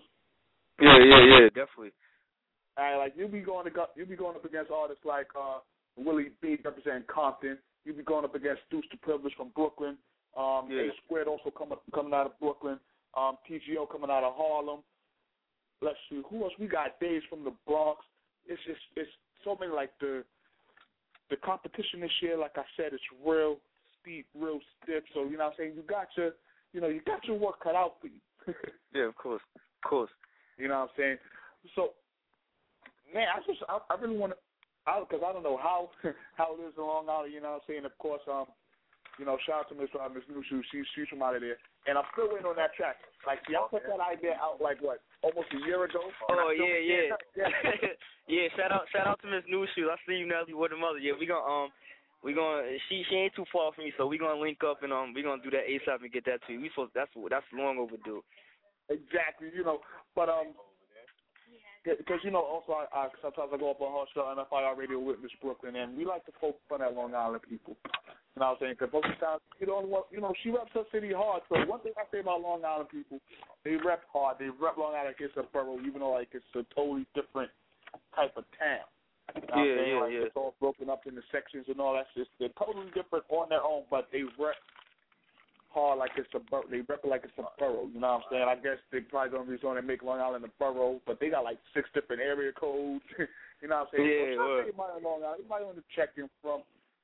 Speaker 14: Yeah, definitely.
Speaker 3: All right, like you'll be going up against artists like Willie B representing Compton. You'll be going up against Deuce the Privilege from Brooklyn. A Squared also coming out of Brooklyn. TGO coming out of Harlem. Let's see who else we got. Days from the Bronx. It's so many. Like the competition this year, like I said, it's real steep, real stiff. So you know what I'm saying, you got your work cut out for you.
Speaker 14: Yeah, of course.
Speaker 3: You know what I'm saying. So man, I really want to, because I don't know how it is in Long Island. You know what I'm saying. Of course, shout out to Miss New Shoes. She's from out of there. And I'm still waiting on that track. Like, see, I put that idea out, like, what, almost a year ago?
Speaker 14: Oh, yeah. Yeah, shout out to Miss New Shoes. I see you, Nelly, with the mother. Yeah, we gonna, she ain't too far from me, so we gonna link up and we gonna do that ASAP and get that to you. That's long overdue.
Speaker 3: Exactly, but, because, also, I sometimes I go up on her show, NFIR Radio with Miss Brooklyn, and we like to focus on that Long Island people. You know what I'm saying? Because most of the time, she reps her city hard. So one thing I say about Long Island people, they rep hard. They rep Long Island like it's a borough, even though like it's a totally different type of town. You know what I'm saying? It's all broken up into sections and all that. They're totally different on their own, but they rep hard like it's a borough. They rep it like it's a borough. You know what I'm saying? I guess they're probably going to be trying to make Long Island a borough, but they got like 6 different area codes. You know what I'm saying?
Speaker 14: Yeah,
Speaker 3: so everybody on Long Island, everybody on the check-in from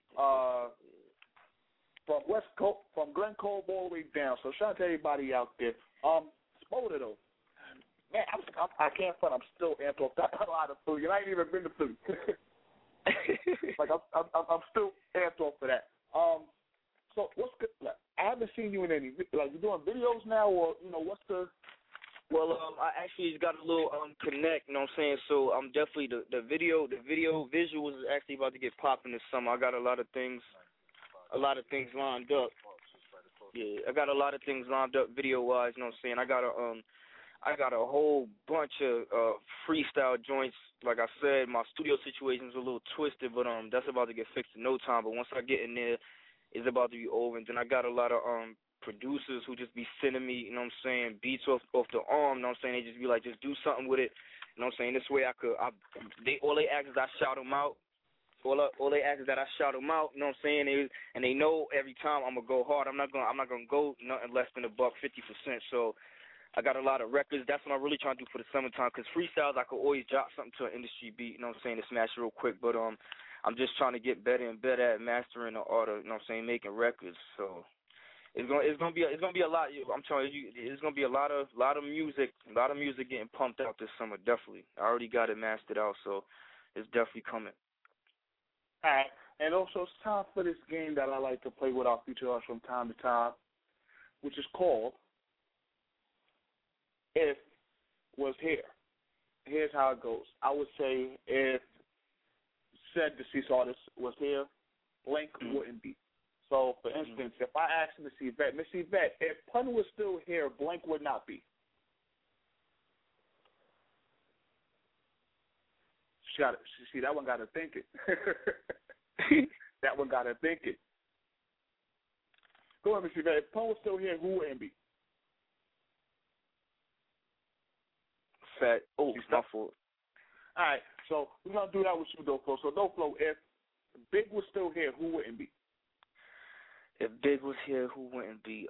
Speaker 3: West Coast, from Glen Cove all the way down. So shout out to everybody out there. Spoda though, man, I can't front. I'm still amped off that out of Philly, and I ain't even been to Philly. Like I'm still amped off for that. So what's good? Like, I haven't seen you in any, like, you doing videos now, or what's the?
Speaker 14: Well, I actually got a little connect. You know what I'm saying? So I'm definitely the video visuals is actually about to get popping this summer. I got a lot of things lined up. Yeah, I got a lot of things lined up video-wise, you know what I'm saying? I got a whole bunch of freestyle joints. Like I said, my studio situation's a little twisted, but that's about to get fixed in no time. But once I get in there, it's about to be over. And then I got a lot of producers who just be sending me, you know what I'm saying, beats off the arm, you know what I'm saying? They just be like, just do something with it. You know what I'm saying? This way all they ask is I shout them out. All they ask is that I shout them out, you know what I'm saying? And they know every time I'm gonna go hard. I'm not gonna go nothing less than $150%. So I got a lot of records. That's what I'm really trying to do for the summertime. Cause freestyles, I could always drop something to an industry beat, you know what I'm saying, to smash it real quick. But I'm just trying to get better and better at mastering the art of, you know what I'm saying, making records. So it's gonna be a lot. I'm telling you, it's gonna be a lot of music getting pumped out this summer. Definitely, I already got it mastered out, so it's definitely coming.
Speaker 3: All right, and also it's time for this game that I like to play with our feature artists from time to time, which is called If Was Here. Here's how it goes. I would say if said deceased artist was here, blank wouldn't be. So, for instance, if I asked Miss Yvette, if Pun was still here, blank would not be. See, that one got her thinking. That one got her thinking. Go ahead, Miss Yvette. If Pun was still here, who wouldn't be?
Speaker 14: Fat. Oh, my fault.
Speaker 3: All right, so we're going to do that with you, Doflo. So, Doflo, if Big was still here, who wouldn't be?
Speaker 14: If Big was here, who wouldn't be?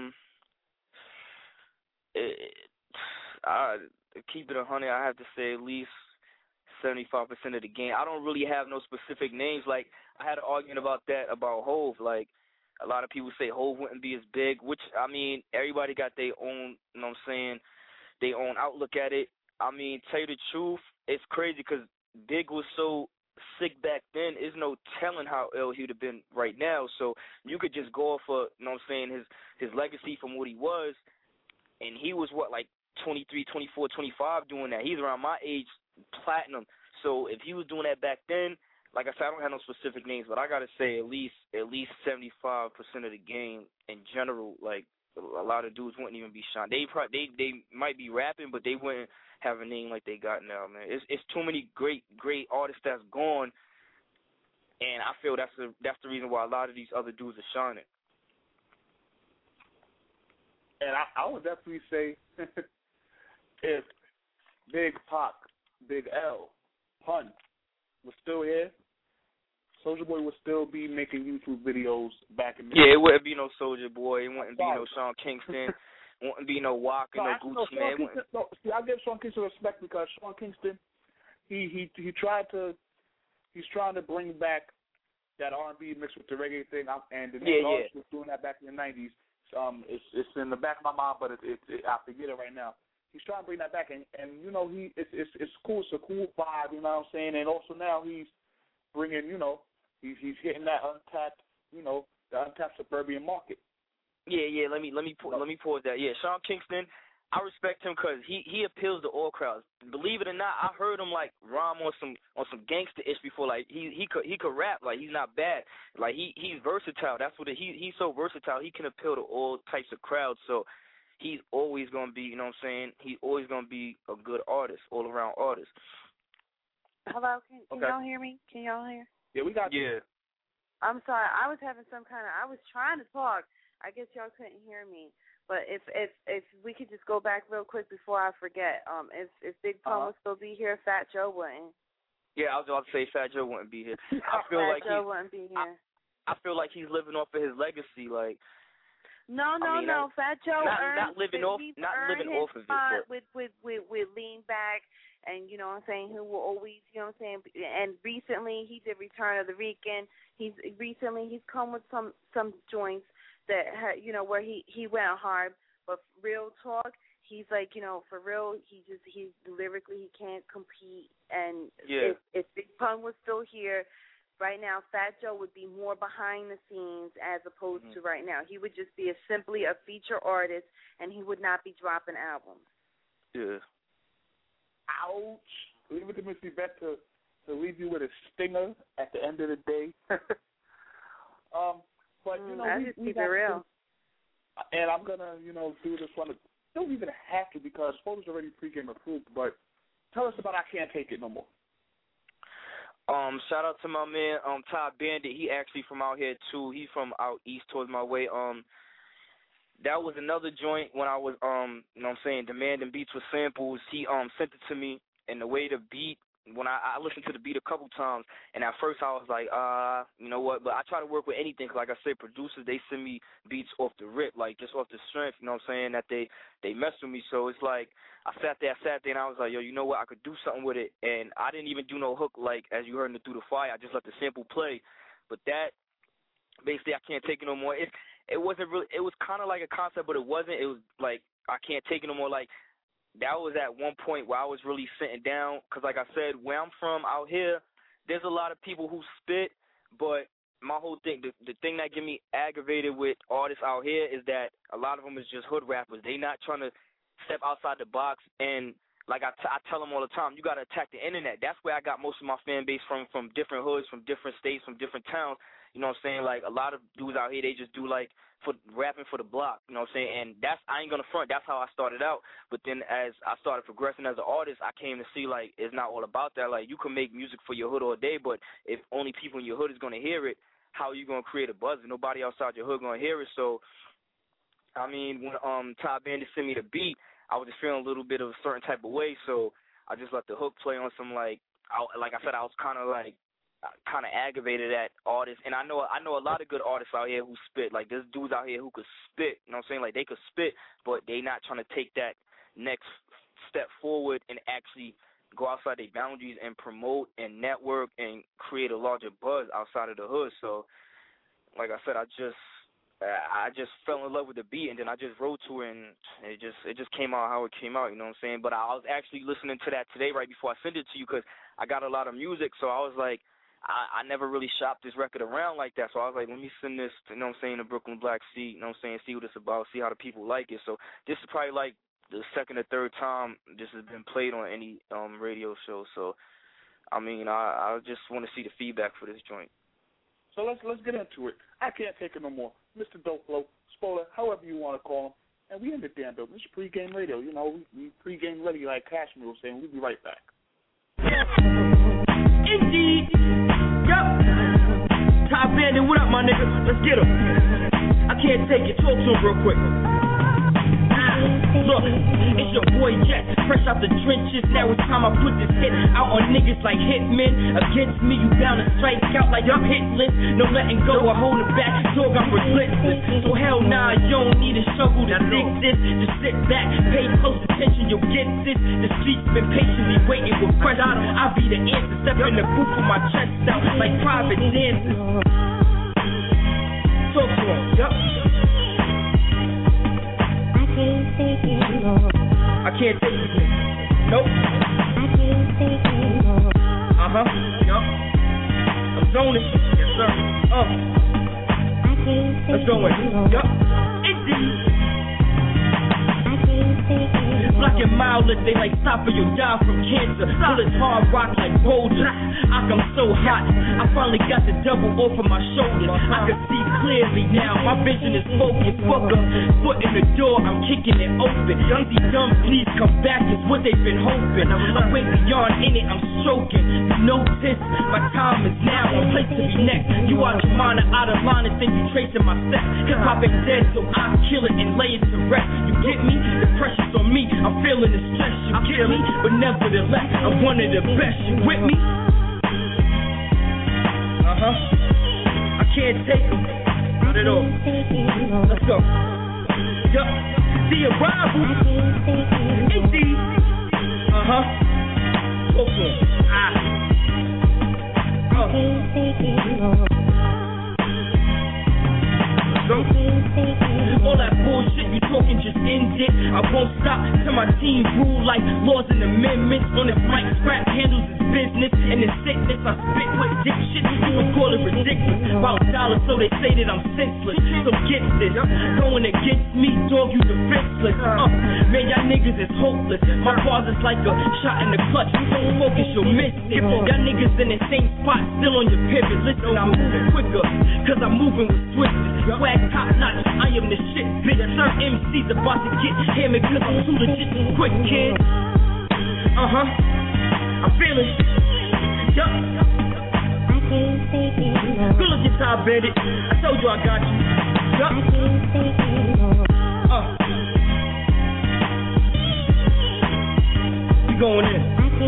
Speaker 14: Keep it 100. I have to say at least 75% of the game. I don't really have no specific names. Like, I had an argument about that about Hove. Like, a lot of people say Hove wouldn't be as big, which, I mean, everybody got their own, you know what I'm saying, their own outlook at it. I mean, tell you the truth, it's crazy because Big was so sick back then. There's no telling how ill he would have been right now. So you could just go off of, you know what I'm saying, his legacy from what he was. And he was, what, like 23, 24, 25 doing that. He's around my age, platinum. So if he was doing that back then, like I said, I don't have no specific names, but I got to say at least 75% of the game in general, like a lot of dudes wouldn't even be shot. They might be rapping, but they wouldn't have a name like they got now, man. It's too many great artists that's gone, and I feel that's the reason why a lot of these other dudes are shining.
Speaker 3: And I would definitely say if Big Pac, Big L, Pun was still here, Soulja Boy would still be making YouTube videos back in the day.
Speaker 14: Yeah, it wouldn't be no Soulja Boy. It wouldn't be no Sean Kingston. Wouldn't be no Walker, no Gucci Man.
Speaker 3: See, I give Sean Kingston respect because Sean Kingston, he's trying to bring back that R&B mixed with the reggae thing, and the artist was doing that back in the 90s. It's in the back of my mind, but I forget it right now. He's trying to bring that back, and you know, it's cool. It's a cool vibe, you know what I'm saying? And also now he's bringing, you know, he's hitting that untapped, you know, the untapped suburban market.
Speaker 14: Yeah. Let me pause that. Yeah, Sean Kingston, I respect him because he appeals to all crowds. Believe it or not, I heard him like rhyme on some gangster ish before. Like he could rap. Like he's not bad. Like he's versatile. That's what he's so versatile. He can appeal to all types of crowds. So he's always gonna be, you know what I'm saying? He's always gonna be a good artist, all around artist.
Speaker 9: Hello, can y'all hear me? Can y'all hear?
Speaker 3: Yeah, we got you.
Speaker 14: Yeah.
Speaker 9: I'm sorry, I was having I was trying to talk. I guess y'all couldn't hear me. But if we could just go back real quick before I forget, if Big Pun would still be here, Fat Joe wouldn't.
Speaker 14: Yeah, I was about to say Fat Joe wouldn't be here. I feel
Speaker 9: Fat
Speaker 14: like
Speaker 9: Joe wouldn't be here.
Speaker 14: I feel like he's living off of his legacy, like.
Speaker 9: No. Fat Joe
Speaker 14: not living off of it. But
Speaker 9: with Lean Back, and you know what I'm saying, who will always, you know what I'm saying, and recently he did Return of the Rican. He's come with some joints that, you know, where he went hard, but real talk, he's like, you know, for real, he's lyrically, he can't compete. And if Big Pun was still here right now, Fat Joe would be more behind the scenes as opposed to right now. He would just be simply a feature artist, and he would not be dropping albums.
Speaker 14: Yeah.
Speaker 3: Ouch. Leave it to Miss Yvette to leave you with a stinger at the end of the day. But, you know,
Speaker 9: I just keep it real.
Speaker 3: And I'm going to, you know, do this one. Don't even have to because photos already pregame approved, but tell us about I Can't Take It No More.
Speaker 14: Shout out to my man, Todd Bandit. He actually from out here, too. He's from out east towards my way. That was another joint when I was, you know what I'm saying, demanding beats with samples. He sent it to me, and the way the beat, when I listened to the beat a couple times, and at first I was like, you know what, but I try to work with anything, 'cause like I said, producers, they send me beats off the rip, like just off the strength, you know what I'm saying, that they mess with me, so it's like, I sat there, and I was like, yo, you know what, I could do something with it, and I didn't even do no hook, like, as you heard in the Through the Fire, I just let the sample play, but that, basically, I Can't Take It No More, it wasn't really, it was kind of like a concept, but it wasn't, it was like, I Can't Take It No More, like, that was at one point where I was really sitting down, because like I said, where I'm from out here, there's a lot of people who spit, but my whole thing, the thing that get me aggravated with artists out here is that a lot of them is just hood rappers. They not trying to step outside the box and like I tell them all the time, you got to attack the internet. That's where I got most of my fan base from different hoods, from different states, from different towns. You know what I'm saying? Like, a lot of dudes out here, they just do, like, for rapping for the block. You know what I'm saying? And I ain't going to front. That's how I started out. But then as I started progressing as an artist, I came to see, like, it's not all about that. Like, you can make music for your hood all day, but if only people in your hood is going to hear it, how are you going to create a buzz? And nobody outside your hood going to hear it. So, I mean, when Ty Bandit sent me the beat, I was just feeling a little bit of a certain type of way. So I just let the hook play on some, like I said, I was kind of aggravated at artists, and I know a lot of good artists out here who spit. Like, there's dudes out here who could spit, you know what I'm saying? Like, they could spit, but they not trying to take that next step forward and actually go outside their boundaries and promote and network and create a larger buzz outside of the hood. So, like I said, I just fell in love with the beat, and then I just wrote to it, and it just came out how it came out, you know what I'm saying? But I was actually listening to that today right before I sent it to you, because I got a lot of music, so I was like, I never really shopped this record around like that, so I was like, let me send this, you know what I'm saying, to Brooklyn Black C, you know what I'm saying, see what it's about, see how the people like it. So this is probably like the second or third time this has been played on any radio show. So, I mean, I just want to see the feedback for this joint.
Speaker 3: So let's get into it. I can't take it no more. Mr. Dope Flow, Spoiler, however you want to call him, and we in the damn building. This is pregame radio. You know, we pregame ready like Cashmere was saying. We'll be right back.
Speaker 18: Indeed. Yup. Ty Bandit, what up, my nigga? Let's get him. I can't take it. Talk to him real quick. Look, it's your boy Jet, fresh out the trenches. Now it's time I put this hit out on niggas like hitmen. Against me, you bound to strike out like I'm hitless. No letting go or holding back, dog, I'm relentless. So hell nah, you don't need a shovel to dig this. Just sit back, pay close attention, you'll get this. The streets been patiently waiting with questions. I'll be the answer, step in the booth with my chest out like private dancers. Talk to him, yup. I can't take it. Nope. Yup. I'm zoning. Yes, sir. Let's go in. Yup. Indeed. Black and mild, they like stopping you down from cancer. Bullets hard rock like boulders. I come so hot, I finally got the double off of my shoulders. I can see clearly now, my vision is focused. Fuck up, foot in the door, I'm kicking it open. Easy dumb, please come back, is what they've been hoping. I'm way beyond in it, I'm stroking. Notice, my time is now, one place to be next. You out your mind, out of line, and think you tracing my steps. Hip hop ain't dead, so I kill it and lay it to rest. You get me? The pressure's on me, I'm feeling the stress. You get me? But nevertheless, I'm one of the best. You with me? I can't take them. Not at all. Let's go. Yup. The arrival. Indeed. Okay. All that bullshit you talking just end it. I won't stop till my team rule like laws and amendments. On this mic, scrap handles is business. And in sickness, I spit with dick shit. You can call it ridiculous. About dollars, so they say that I'm senseless. So get this. Going against me, dog, you defenseless. Man, y'all niggas is hopeless. My bars is like a shot in the clutch. Don't focus, you'll miss it. Y'all niggas in the same spot, still on your pivot. Listen, I'm moving quicker, cause I'm moving with swiftness. Swag top notch, I am the shit, bitch. Sir MC's about to get hammered cause I'm too legit. Quick, kid. I'm feeling shit. Yup. Good look at Ty Bandit. I told you I got you. Yup. We going in.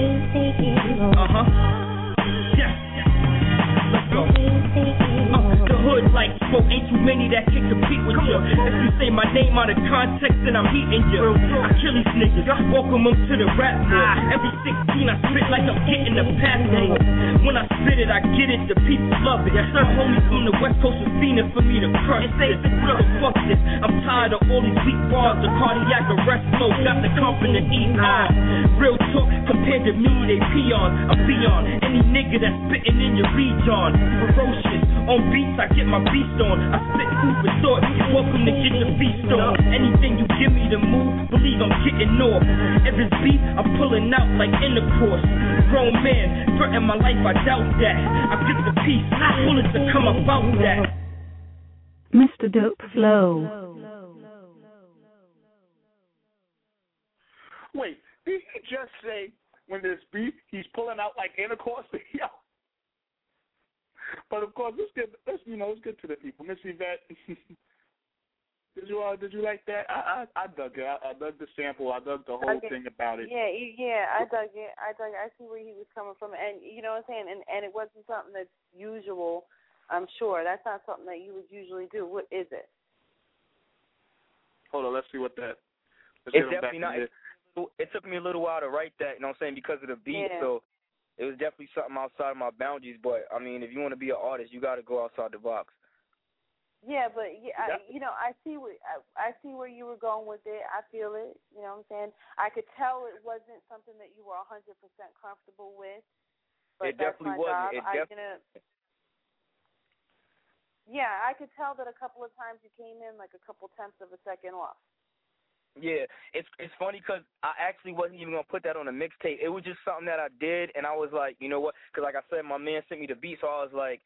Speaker 18: Yes. Let's go. The hood like smoke, ain't too many that can compete with you. If you say my name out of context, then I'm heating you. I kill these niggas, welcome them to the rap world. Every 16 I spit like I'm getting the password. When I spit it, I get it, the people love it. Some homies from the West Coast was fiending for me to crush it. So fuck this, I'm tired of all these weak bars. The cardiac arrest flow got the company ER. Real talk, compared to me, they peons. I'm beyond any nigga that's spitting in your region. Ferocious. On beats, I get my beast on. I spit food for thought. You're welcome to get the feast on. Anything you give me to move, believe I'm getting off. If it's beat, I'm pulling out like intercourse. Grown man, threaten my life, I doubt that. I get the peace, bullets to come about that.
Speaker 19: Mr. Dope Flow.
Speaker 3: Wait, did he just say when there's beef, he's pulling out like intercourse? Yeah. But of course, it's good. It's good to the people. Miss Yvette, did you like that? I dug it. I dug the sample. I dug the whole thing about it.
Speaker 9: Yeah, I dug it. I see where he was coming from, and you know what I'm saying. And it wasn't something that's usual. I'm sure that's not something that you would usually do. What is it?
Speaker 3: Hold on, let's see what that.
Speaker 14: It's definitely not. It took me a little while to write that, you know what I'm saying, because of the beat. Yeah. So it was definitely something outside of my boundaries. But I mean, if you want to be an artist, you got to go outside the box.
Speaker 9: Yeah, but I see where you were going with it. I feel it. You know what I'm saying? I could tell it wasn't something that you were 100% comfortable with. But
Speaker 14: it definitely wasn't.
Speaker 9: Yeah, I could tell that a couple of times you came in like a couple tenths of a second off.
Speaker 14: Yeah, it's funny because I actually wasn't even going to put that on a mixtape. It was just something that I did, and I was like, you know what? Because like I said, my man sent me the beat, so I was like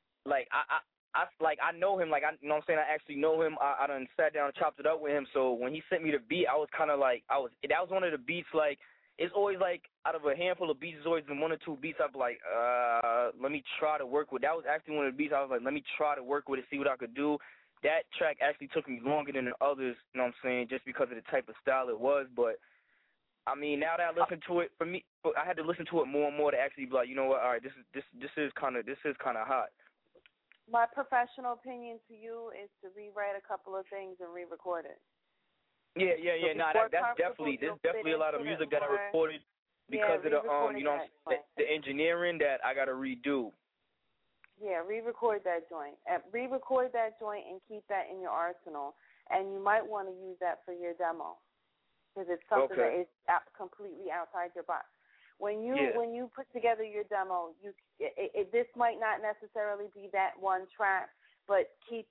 Speaker 14: I know him, like, you know what I'm saying? I actually know him. I done sat down and chopped it up with him, so when he sent me the beat, I was kind of like, that was one of the beats, like, it's always like, out of a handful of beats, it's always been one or two beats I'd be like, let me try to work with. That was actually one of the beats I was like, let me try to work with it, see what I could do. That track actually took me longer than the others, you know what I'm saying, just because of the type of style it was. But, I mean, now that I listen to it, for me, I had to listen to it more and more to actually be like, you know what, all right, this is kind of hot.
Speaker 9: My professional opinion to you is to rewrite a couple of things and re-record it.
Speaker 14: Yeah. There's definitely a lot of music that I recorded because of the the engineering that I got to redo.
Speaker 9: Yeah, re-record that joint. Re-record that joint and keep that in your arsenal. And you might want to use that for your demo because it's something that is completely outside your box. When you put together your demo, this might not necessarily be that one track, but keep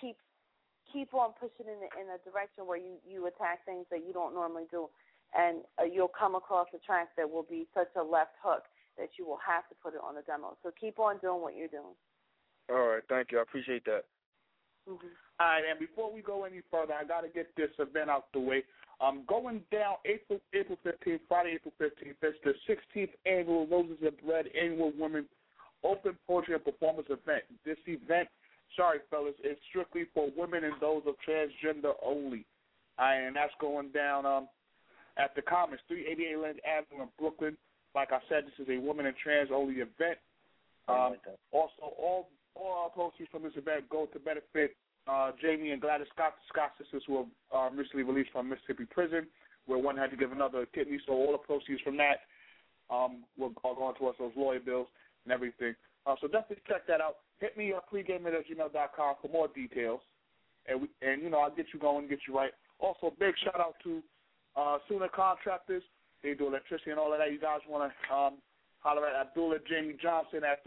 Speaker 9: on pushing in a direction where you attack things that you don't normally do, and you'll come across a track that will be such a left hook that you will have to put it on the demo. So keep on doing what you're doing.
Speaker 14: All right, thank you. I appreciate that.
Speaker 9: Mm-hmm.
Speaker 3: All right, and before we go any further, I got to get this event out the way. Going down April 15th, Friday, April 15th, it's the 16th annual Roses and Bread Annual Women Open Poetry and Performance event. This event, sorry, fellas, is strictly for women and those of transgender only. And that's going down at the Commons, 388 Lynn Avenue in Brooklyn. Like I said, this is a women and trans-only event. Also, all our proceeds from this event go to benefit Jamie and Gladys Scott sisters who were recently released from Mississippi prison, where one had to give another a kidney. So all the proceeds from that are going towards those lawyer bills and everything. So definitely check that out. Hit me up, pregame@gmail.com for more details. And I'll get you going, get you right. Also, big shout-out to Sooner Contractors. They do electricity and all of that. You guys want to holler at Abdullah Jamie Johnson at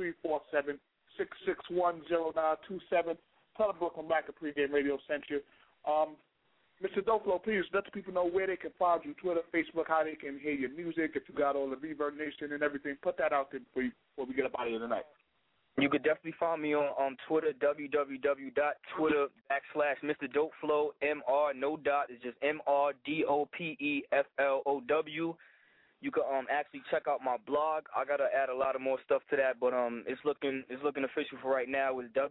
Speaker 3: 347-661-0927. Tell them Brooklyn Black at Pregame Radio sent you. Mr. Doflo, please let the people know where they can find you, Twitter, Facebook, how they can hear your music, if you got all the Reverb Nation and everything. Put that out there before we get up out of here tonight.
Speaker 14: You could definitely find me on Twitter, www.twitter.com/Mr. Dopeflow, MR, no dot, it's just MRDOPEFLOW. You can actually check out my blog. I gotta add a lot of more stuff to that, but it's looking official for right now. It's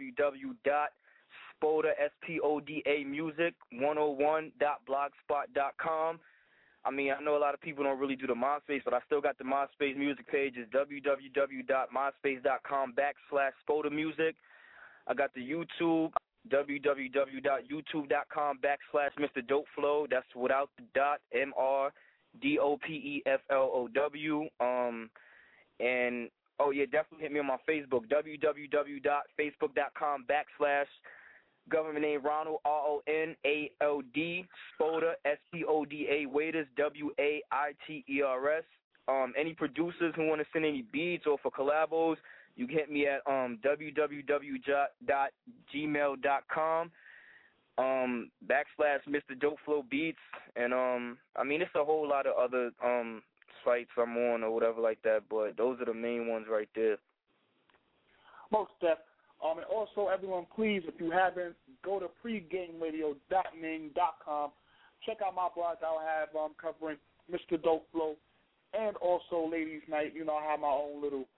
Speaker 14: www.spodamusic101.blogspot.com. I mean, I know a lot of people don't really do the MySpace, but I still got the MySpace music page. It's www.myspace.com/spodamusic. I got the YouTube, www.youtube.com/Mr. Dopeflow. That's without the dot, MRDOPEFLOW. And definitely hit me on my Facebook, www.facebook.com/government name Ronald, RONALD, Spoda, SPODA, Waiters, WAITERS. Any producers who want to send any beats or for collabos, You can hit me at www.gmail.com / Mr. Dope Flow Beats, and I mean it's a whole lot of other sites I'm on or whatever like that, but those are the main ones right there.
Speaker 3: Most def. And also, everyone, please, if you haven't, go to pregameradio.ning.com. Check out my blog. I'll have covering Mr. Dope Flow and also Ladies Night. You know, I have my own little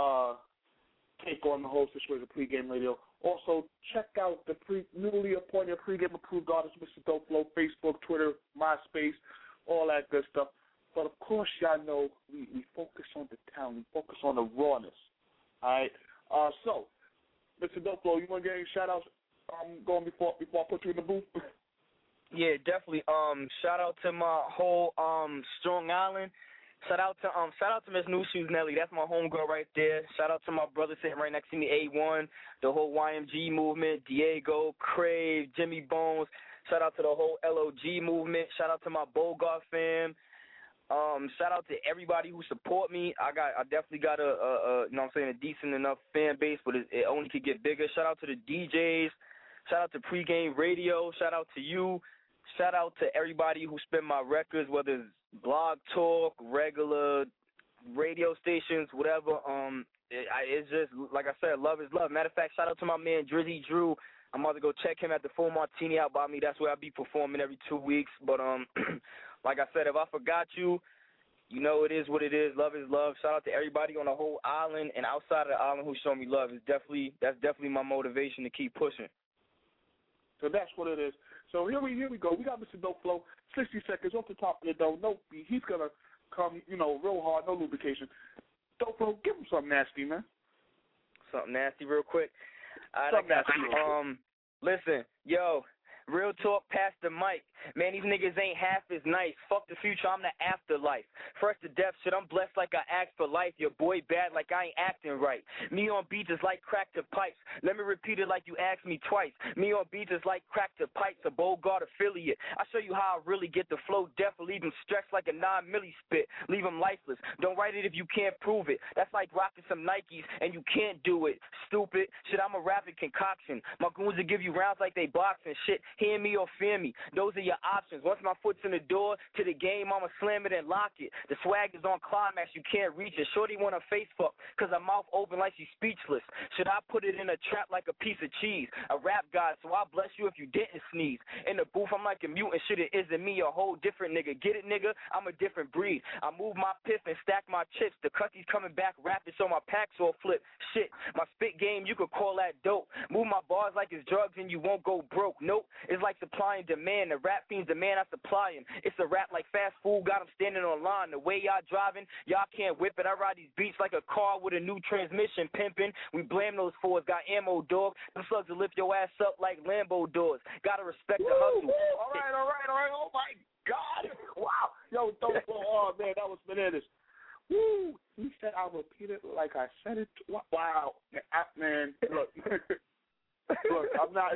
Speaker 3: take on the whole situation of Pregame Radio. Also, check out the newly appointed Pregame Approved Artist, Mr. Dope Flow, Facebook, Twitter, MySpace, all that good stuff. But, of course, y'all know we focus on the talent. We focus on the rawness. All right? So, Mr. Dope Flow, you want to get any shout-outs going before I put you in the booth?
Speaker 14: Yeah, definitely. Shout out to my whole Strong Island. Shout out to Miss New Shoes Nelly. That's my homegirl right there. Shout out to my brother sitting right next to me, A1, the whole YMG movement, Diego, Crave, Jimmy Bones. Shout out to the whole LOG movement. Shout out to my Bogart fam. Shout out to everybody who support me. I definitely got a you know what I'm saying, a decent enough fan base, but it only could get bigger. Shout out to the DJs. Shout out to Pregame Radio. Shout out to you. Shout out to everybody who spin my records, whether it's Blog Talk, regular radio stations, whatever. It's just, like I said, love is love. Matter of fact, shout out to my man Drizzy Drew. I'm about to go check him at the Full Martini out by me. That's where I'll be performing every 2 weeks. But like I said, if I forgot you, you know it is what it is. Love is love. Shout out to everybody on the whole island and outside of the island who show me love. That's definitely my motivation to keep pushing.
Speaker 3: So that's what it is. So here we go. We got Mr. Dope Flow, 60 seconds off the top of the dome. No beat. He's going to come, real hard, no lubrication. Dope Flow, give him something nasty, man.
Speaker 14: Something nasty real quick. All right, listen, yo, real talk, pass the mic. Man, these niggas ain't half as nice. Fuck the future, I'm the afterlife. First to death, shit, I'm blessed like I asked for life. Your boy bad like I ain't acting right. Me on beats is like crack to pipes. Let me repeat it like you asked me twice. Me on beats is like crack to pipes, a Bogart affiliate. I show you how I really get the flow deaf or leave him stretched like a 9-milli spit. Leave him lifeless. Don't write it if you can't prove it. That's like rocking some Nikes and you can't do it. Stupid. Shit, I'm a rapping concoction. My goons will give you rounds like they boxing. Shit, hear me or fear me. Those are your options. Once my foot's in the door to the game, I'ma slam it and lock it. The swag is on climax, you can't reach it. Shorty want a face fuck, cause her mouth open like she's speechless. Should I put it in a trap like a piece of cheese? A rap god, so I'll bless you if you didn't sneeze. In the booth, I'm like a mutant, shit, it isn't me, a whole different nigga. Get it, nigga? I'm a different breed. I move my piff and stack my chips. The cussie's coming back rapid, so my packs all flip. Shit, my spit game, you could call that dope. Move my bars like it's drugs and you won't go broke. Nope, it's like supply and demand. The rap fiends demand I supply him. It's a rap like fast food, got him standing on line. The way y'all driving, y'all can't whip it. I ride these beats like a car with a new transmission pimping. We blame those fours, got ammo, dog. Them slugs will lift your ass up like Lambo doors. Gotta respect the hustle.
Speaker 3: All right. Oh, my God. Wow. Yo, Dope Flow, oh, man, that was bananas. Woo. He said I repeat it like I said it. Wow. Man, look. Look,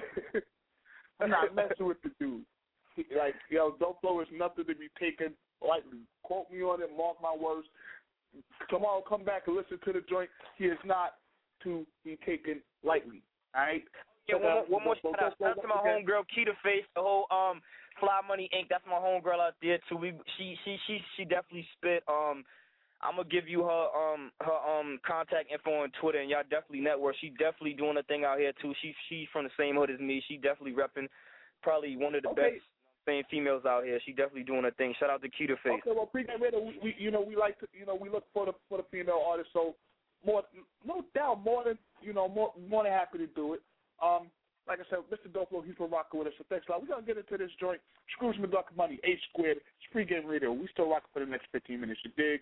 Speaker 3: I'm not messing with the dude. Like, yo, Dope Flow is nothing to be taken lightly. Quote me on it, mark my words. Tomorrow, come back and listen to the joint. He is not to be taken lightly. All right?
Speaker 14: Yeah, one more shout out. Shout out to my homegirl, Keita Face, the whole Fly Money Inc. That's my homegirl out there, too. She definitely spit. I'm gonna give you her contact info on Twitter, and y'all definitely network. She definitely doing a thing out here too. She's from the same hood as me. She definitely repping probably one of the best same females out here. She definitely doing her thing. Shout out to Keita Face.
Speaker 3: Okay, well, Pregame Radio, we like to, we look for the female artists. So more, no doubt, more than happy to do it. Like I said, Mr. Dope Flow, he's been rocking with us. So thanks a lot. We're gonna get into this joint. Scrooge McDuck Money, H squared. It's Pregame Radio. We still rocking for the next 15 minutes. You dig?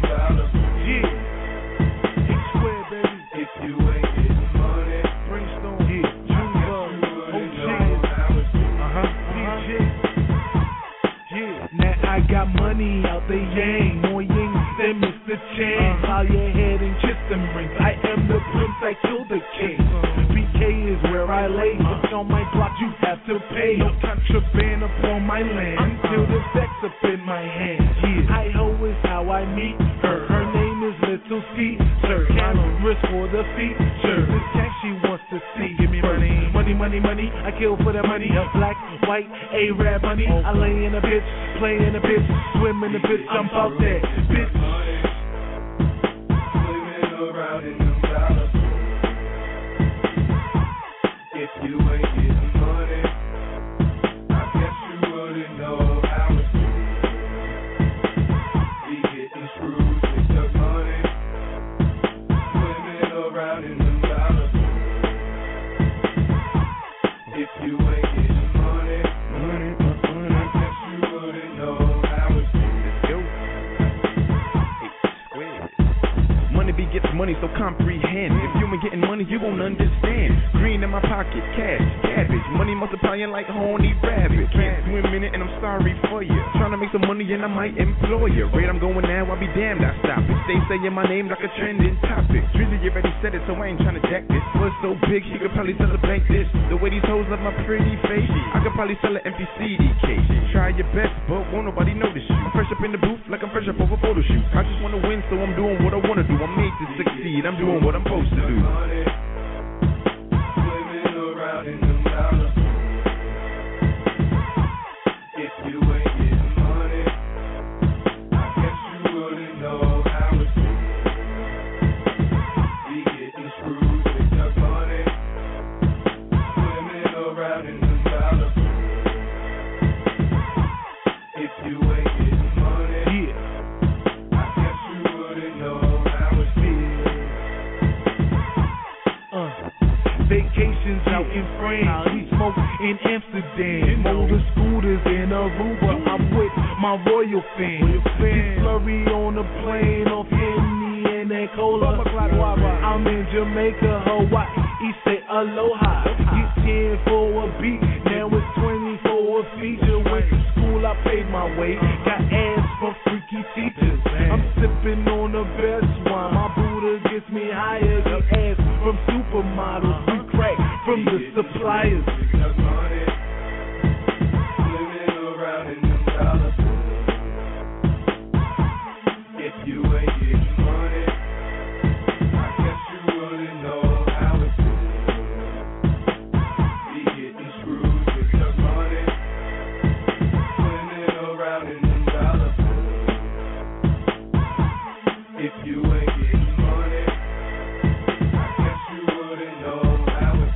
Speaker 2: Brainstorm Yeah, now I got money out the yang, more yang than Mr. Chang. Bow your head and kiss them rings. I am the prince, I kill the king. BK is where I lay. If on my block, you have to pay. No contraband upon my land until the sex up in my hand. Yeah, I ho is how I meet her. Her name is Little Caesar. Cameras for the feature. This cash she wants to see. Give me money, money, money, money. I kill for that money. Black, white, Arab money. I lay in a bitch, play in a bitch, swim in a bitch. I'm out there, bitch.
Speaker 8: Swimming around in them dollars. If you ain't getting money, I guess you wouldn't know how it's be getting screwed with the money. Swimming around in them dollars. If you ain't getting money, I guess you wouldn't know how it's
Speaker 2: Money begets money, so comprehend. If you ain't getting money, you won't understand. Green in my pocket, cash, cabbage. Money multiplying like horny rabbit. Can't swim in it, and I'm sorry for you. Trying to make some money, and I might employ you. Rate I'm going now, I'll be damned, I stop it. Stay saying my name like a trending topic. Drizzy already said it, so I ain't trying to jack this. Was so big, she could probably sell a blank this. The way these hoes love my pretty face, I could probably sell an empty CD case. Try your best, but won't nobody notice you. I'm fresh up in the booth, like I'm fresh up over photo shoot. I just wanna win, so I'm doing what I wanna do. I'm made to succeed, I'm doing what I'm supposed to do.
Speaker 8: swimming around in them dollars. If you ain't getting money, I guess you wouldn't know how it's be getting screwed with the money. Swimming around in them dollars. If you ain't getting money, I guess you wouldn't know how it feels.
Speaker 2: Vacations out in France, we smoke in Amsterdam. Motor scooters in Aruba, I'm with my royal fam. Get slurry on the plane off Henny and that cola. I'm in Jamaica, Hawaii, say aloha. Get 10 for a beat, now it's 20 for a feature. Went to school, I paid my way. Got ass from freaky teachers. I'm sipping on the best wine. My Buddha gets me higher. Get ass from supermodels. We crack from the suppliers.
Speaker 8: Swimming around in them dollars. If you ain't getting money, I guess you wouldn't know how it be getting screwed with the money. Swimming around in them dollars. If you ain't getting money, I guess you wouldn't know how it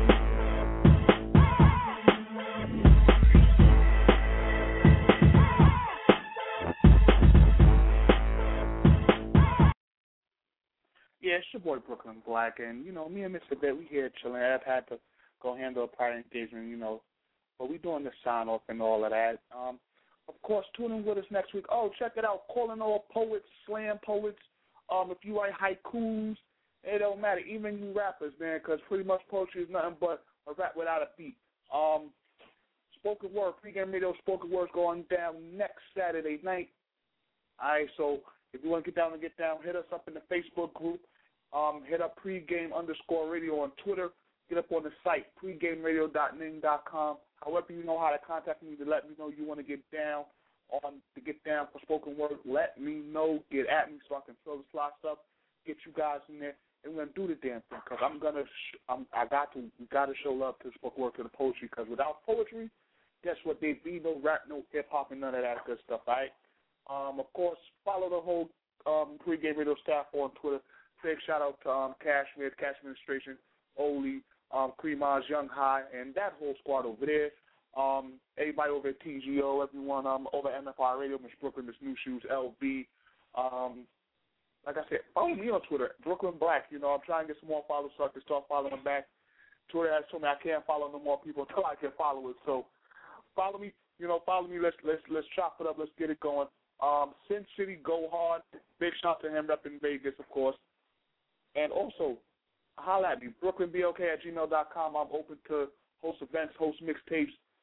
Speaker 3: Yeah, it's your boy Brooklyn Black, and you know, me and Mr. Bet, we here chilling. I've had to go handle a prior engagement, you know, but we doing the sign off and all of that. Of course, tune in with us next week. Oh, check it out, calling all poets, slam poets. If you write haikus, it don't matter. Even you rappers, man, because pretty much poetry is nothing but a rap without a beat. Spoken word, pregame radio, spoken words going down next Saturday night. All right, so if you want to get down, hit us up in the Facebook group. Hit up pregame_radio on Twitter. Get up on the site, pregameradio.ning.com. However you know how to contact me to let me know you want to get down for spoken word. Let me know. Get at me so I can fill the slots up, get you guys in there, and we're gonna do the damn thing. Cause we gotta show love to the spoken word, to the poetry. Cause without poetry, guess what? There'd be no rap, no hip hop, and none of that good stuff. All right. Of course, follow the whole pregame radio staff on Twitter. Big shout out to Cashmere, Cash Administration, Oli, Cremage, Young High, and that whole squad over there. Everybody over at TGO, everyone over at MFR Radio, Miss Brooklyn, Miss New Shoes, LB. Like I said, follow me on Twitter, Brooklyn Black. You know, I'm trying to get some more followers so I can start following them back. Twitter has told me I can't follow no more people until I can follow it. So follow me. You know, follow me. Let's chop it up. Let's get it going. Sin City, go hard. Big shout to him up in Vegas, of course. And also, holla at me, brooklynblk@gmail.com. I'm open to host events, host mixtapes,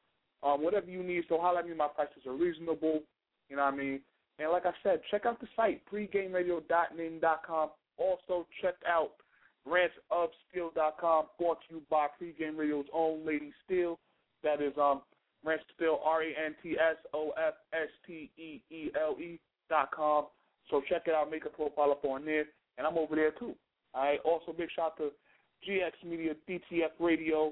Speaker 3: whatever you need. So holler at me. My prices are reasonable. You know what I mean? And like I said, check out the site, pregameradio.ning.com. Also check out ranchofsteel.com, brought to you by Pregame Radio's own Lady Steel. That is Ranch Steel, RANTSOFSTEELE.com. So check it out, make a profile up on there, and I'm over there too. All right. Also, big shout out to GX Media, DTF Radio,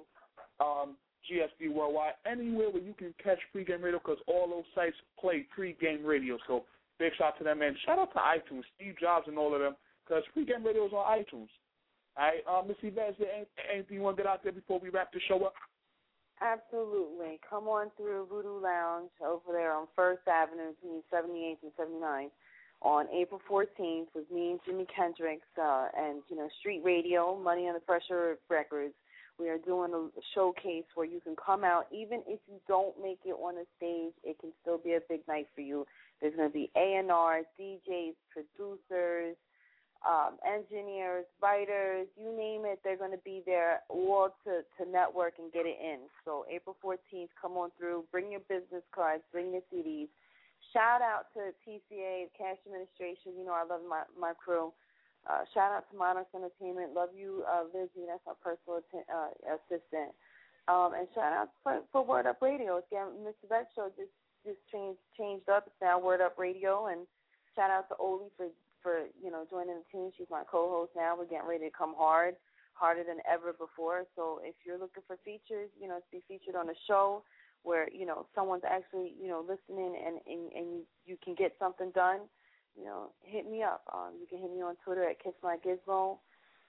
Speaker 3: GSD Worldwide, anywhere where you can catch Pregame Radio, because all those sites play Pregame Radio. So big shout out to them, and shout out to iTunes, Steve Jobs and all of them, because Pregame Radio is on iTunes. All right, Miss Yvette, is there anything you want to get out there before we wrap the show up?
Speaker 9: Absolutely. Come on through Voodoo Lounge over there on 1st Avenue between 78th and 79th on April 14th with me and Jimi Kendrix and, Street Radio, Money Under Pressure Records. We are doing a showcase where you can come out. Even if you don't make it on the stage, it can still be a big night for you. There's going to be A&R, DJs, producers, engineers, writers, you name it, they're going to be there all to network and get it in. So April 14th, come on through, bring your business cards, bring your CDs. Shout out to TCA, Cash Administration. I love my crew. Shout out to Monarchs Entertainment. Love you, Lizzie. That's my personal assistant. And shout out for Word Up Radio. Again, Mr. Vet Show just changed up. It's now Word Up Radio. And shout out to Oli for joining the team. She's my co-host now. We're getting ready to come harder than ever before. So if you're looking for features, to be featured on a show where, someone's actually, listening and you can get something done, hit me up. You can hit me on Twitter at KissMyGizmo,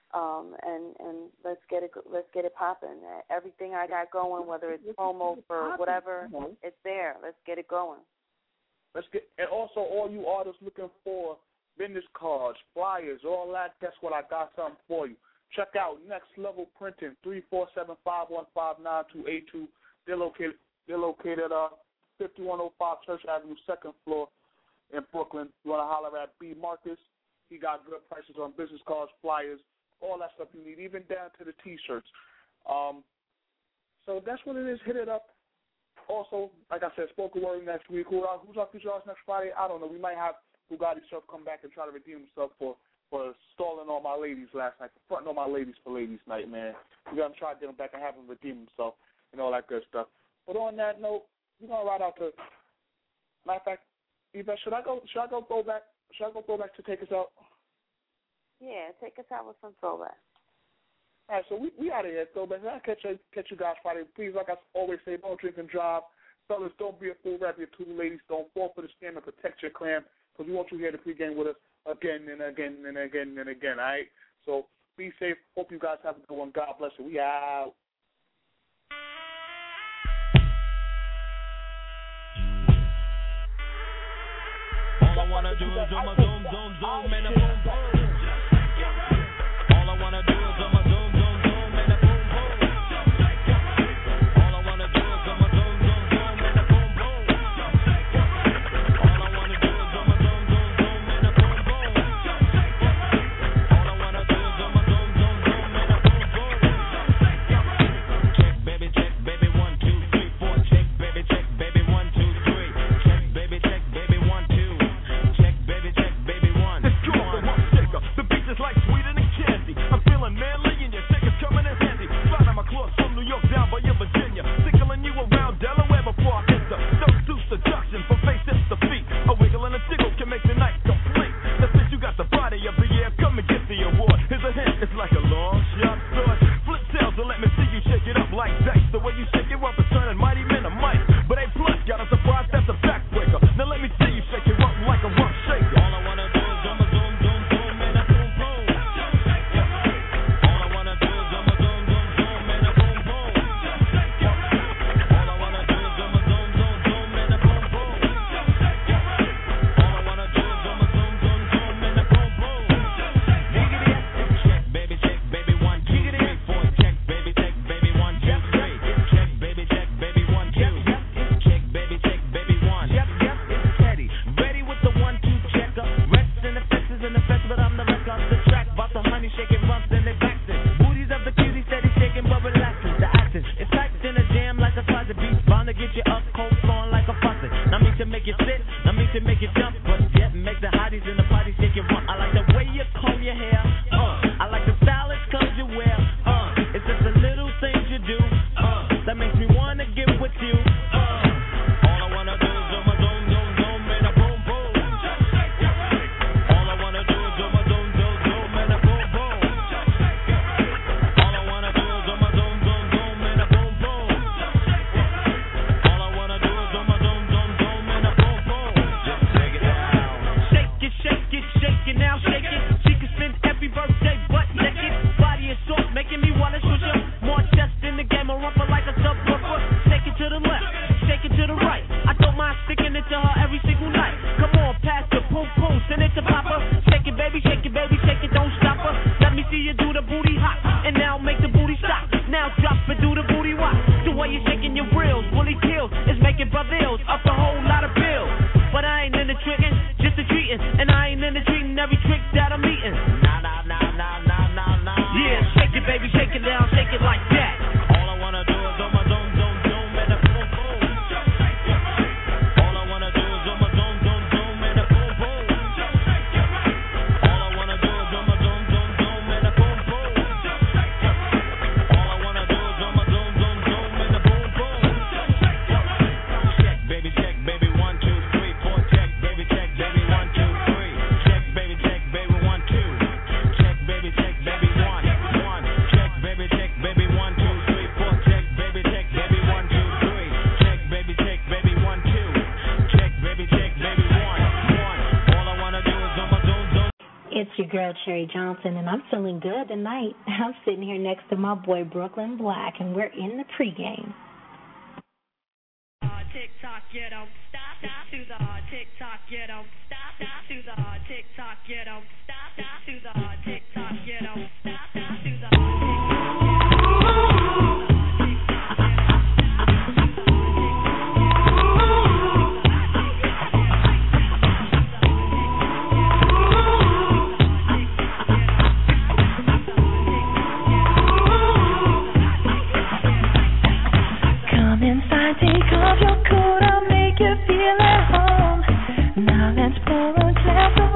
Speaker 9: and let's get it popping. Everything I got going, whether it's promo for whatever, it's there. Let's get it going.
Speaker 3: And also all you artists looking for business cards, flyers, all that, guess what? I got something for you. Check out Next Level Printing, 347-515-9282. They're located at 5105 Church Avenue, 2nd floor in Brooklyn. You want to holler at B. Marcus. He got good prices on business cards, flyers, all that stuff you need, even down to the T-shirts. So that's what it is. Hit it up. Also, like I said, spoken word next week. Who's our feature artist next Friday? I don't know. We might have Bugatti Surf come back and try to redeem himself for stalling all my ladies last night, for fronting all my ladies for ladies night, man. We're going to try to get him back and have him redeem himself and all that good stuff. But on that note, we're going to ride out to, matter of fact, Yvette, should I go back to take us out?
Speaker 9: Yeah, take us out with some throwback.
Speaker 3: All right, so we out of here, throwback. I'll catch you guys Friday. Please, like I always say, don't drink and drive. Fellas, don't be a fool. Wrap your two ladies. Don't fall for the scam and protect your clam, because we want you here to pregame with us again and again and again and again, all right? So be safe. Hope you guys have a good one. God bless you. We out.
Speaker 2: All I wanna do is do my zoom, zoom, zoom, and a boom, boom. All I wanna do is do my zoom, zoom, zoom, and a boom, boom. All I wanna do is do my zoom, zoom, zoom, and a boom, boom. All I wanna do is do my zoom, zoom, zoom, and a boom, boom. All I wanna do is do my zoom, zoom, zoom, and a boom, boom. Check, baby, 1, 2, 3, 4. Check, baby, 1, 2, 3. Check, baby, 1, 2. Check, baby, 1. Let's go. 1, 6.
Speaker 20: make it sit, I mean to make it jump, but yet make the hotties in the party shake it run. I like the way you comb your hair, I like the stylish clothes you wear, it's just the little things you do, that makes me wanna get with you, all I wanna do is do my zoom, zoom, zoom, and a boom, boom. All I wanna do is do my zoom, zoom, zoom, and a boom, boom. All I wanna do is do my zoom, zoom, zoom, and a boom, boom. All I wanna do is do my zoom, zoom, zoom, and a boom, boom. Just shake it down. Shake it, shake it, shake it now, shake it. She can spend every birthday butt naked. Body is soft, making me wanna shoot you. More chest in the game, a rumper like a subwoofer. Shake it to the left, shake it to the right. I don't mind sticking it to her every single night. Come on, pass the boom boom, send it to Papa. Shake it, baby, shake it, baby, shake it, don't stop her. Let me see you do the booty hop, and now make the booty stop. Now drop and do the booty walk. The way you're shaking your reels, Willie kills, is making Brazils up a whole lot of bills. But I ain't in the tricking, just the treating, and I ain't in the treating every trick that I'm eating. Nah, nah, nah, nah, nah, nah, nah. Yeah, shake it, baby, shake it down, shake it like that. All I wanna do is do my zoom, zoom, zoom, and a boom, boom. All I wanna do is do my zoom, zoom, zoom, and a boom, boom. All I wanna do is do my zoom, zoom, zoom, and a boom, boom. All I wanna do is do my zoom, zoom, zoom, and a boom, boom. Check, baby, 1, 2, 3, 4. Check, baby, 1, 2, 3. Check, baby, 1, 2. Check, baby, 1, 1. Check, baby, 1, 2, 3, 4. Check, baby, 1, 2, 3. Check, baby, 1, 2. Check, baby, 1, 1. All I wanna do is do my zoom, zoom.
Speaker 21: It's your girl, Cherry Johnson, and I'm feeling good tonight. I'm sitting here next to my boy, Brooklyn Black, and we're in the pregame.
Speaker 22: TikTok, you don't stop, stop to the TikTok, you don't stop, stop to the TikTok, you don't stop, stop to the TikTok, you don't stop, stop to the
Speaker 23: Come inside, take off your coat, I'll make you feel at home. Now let's pour a glass of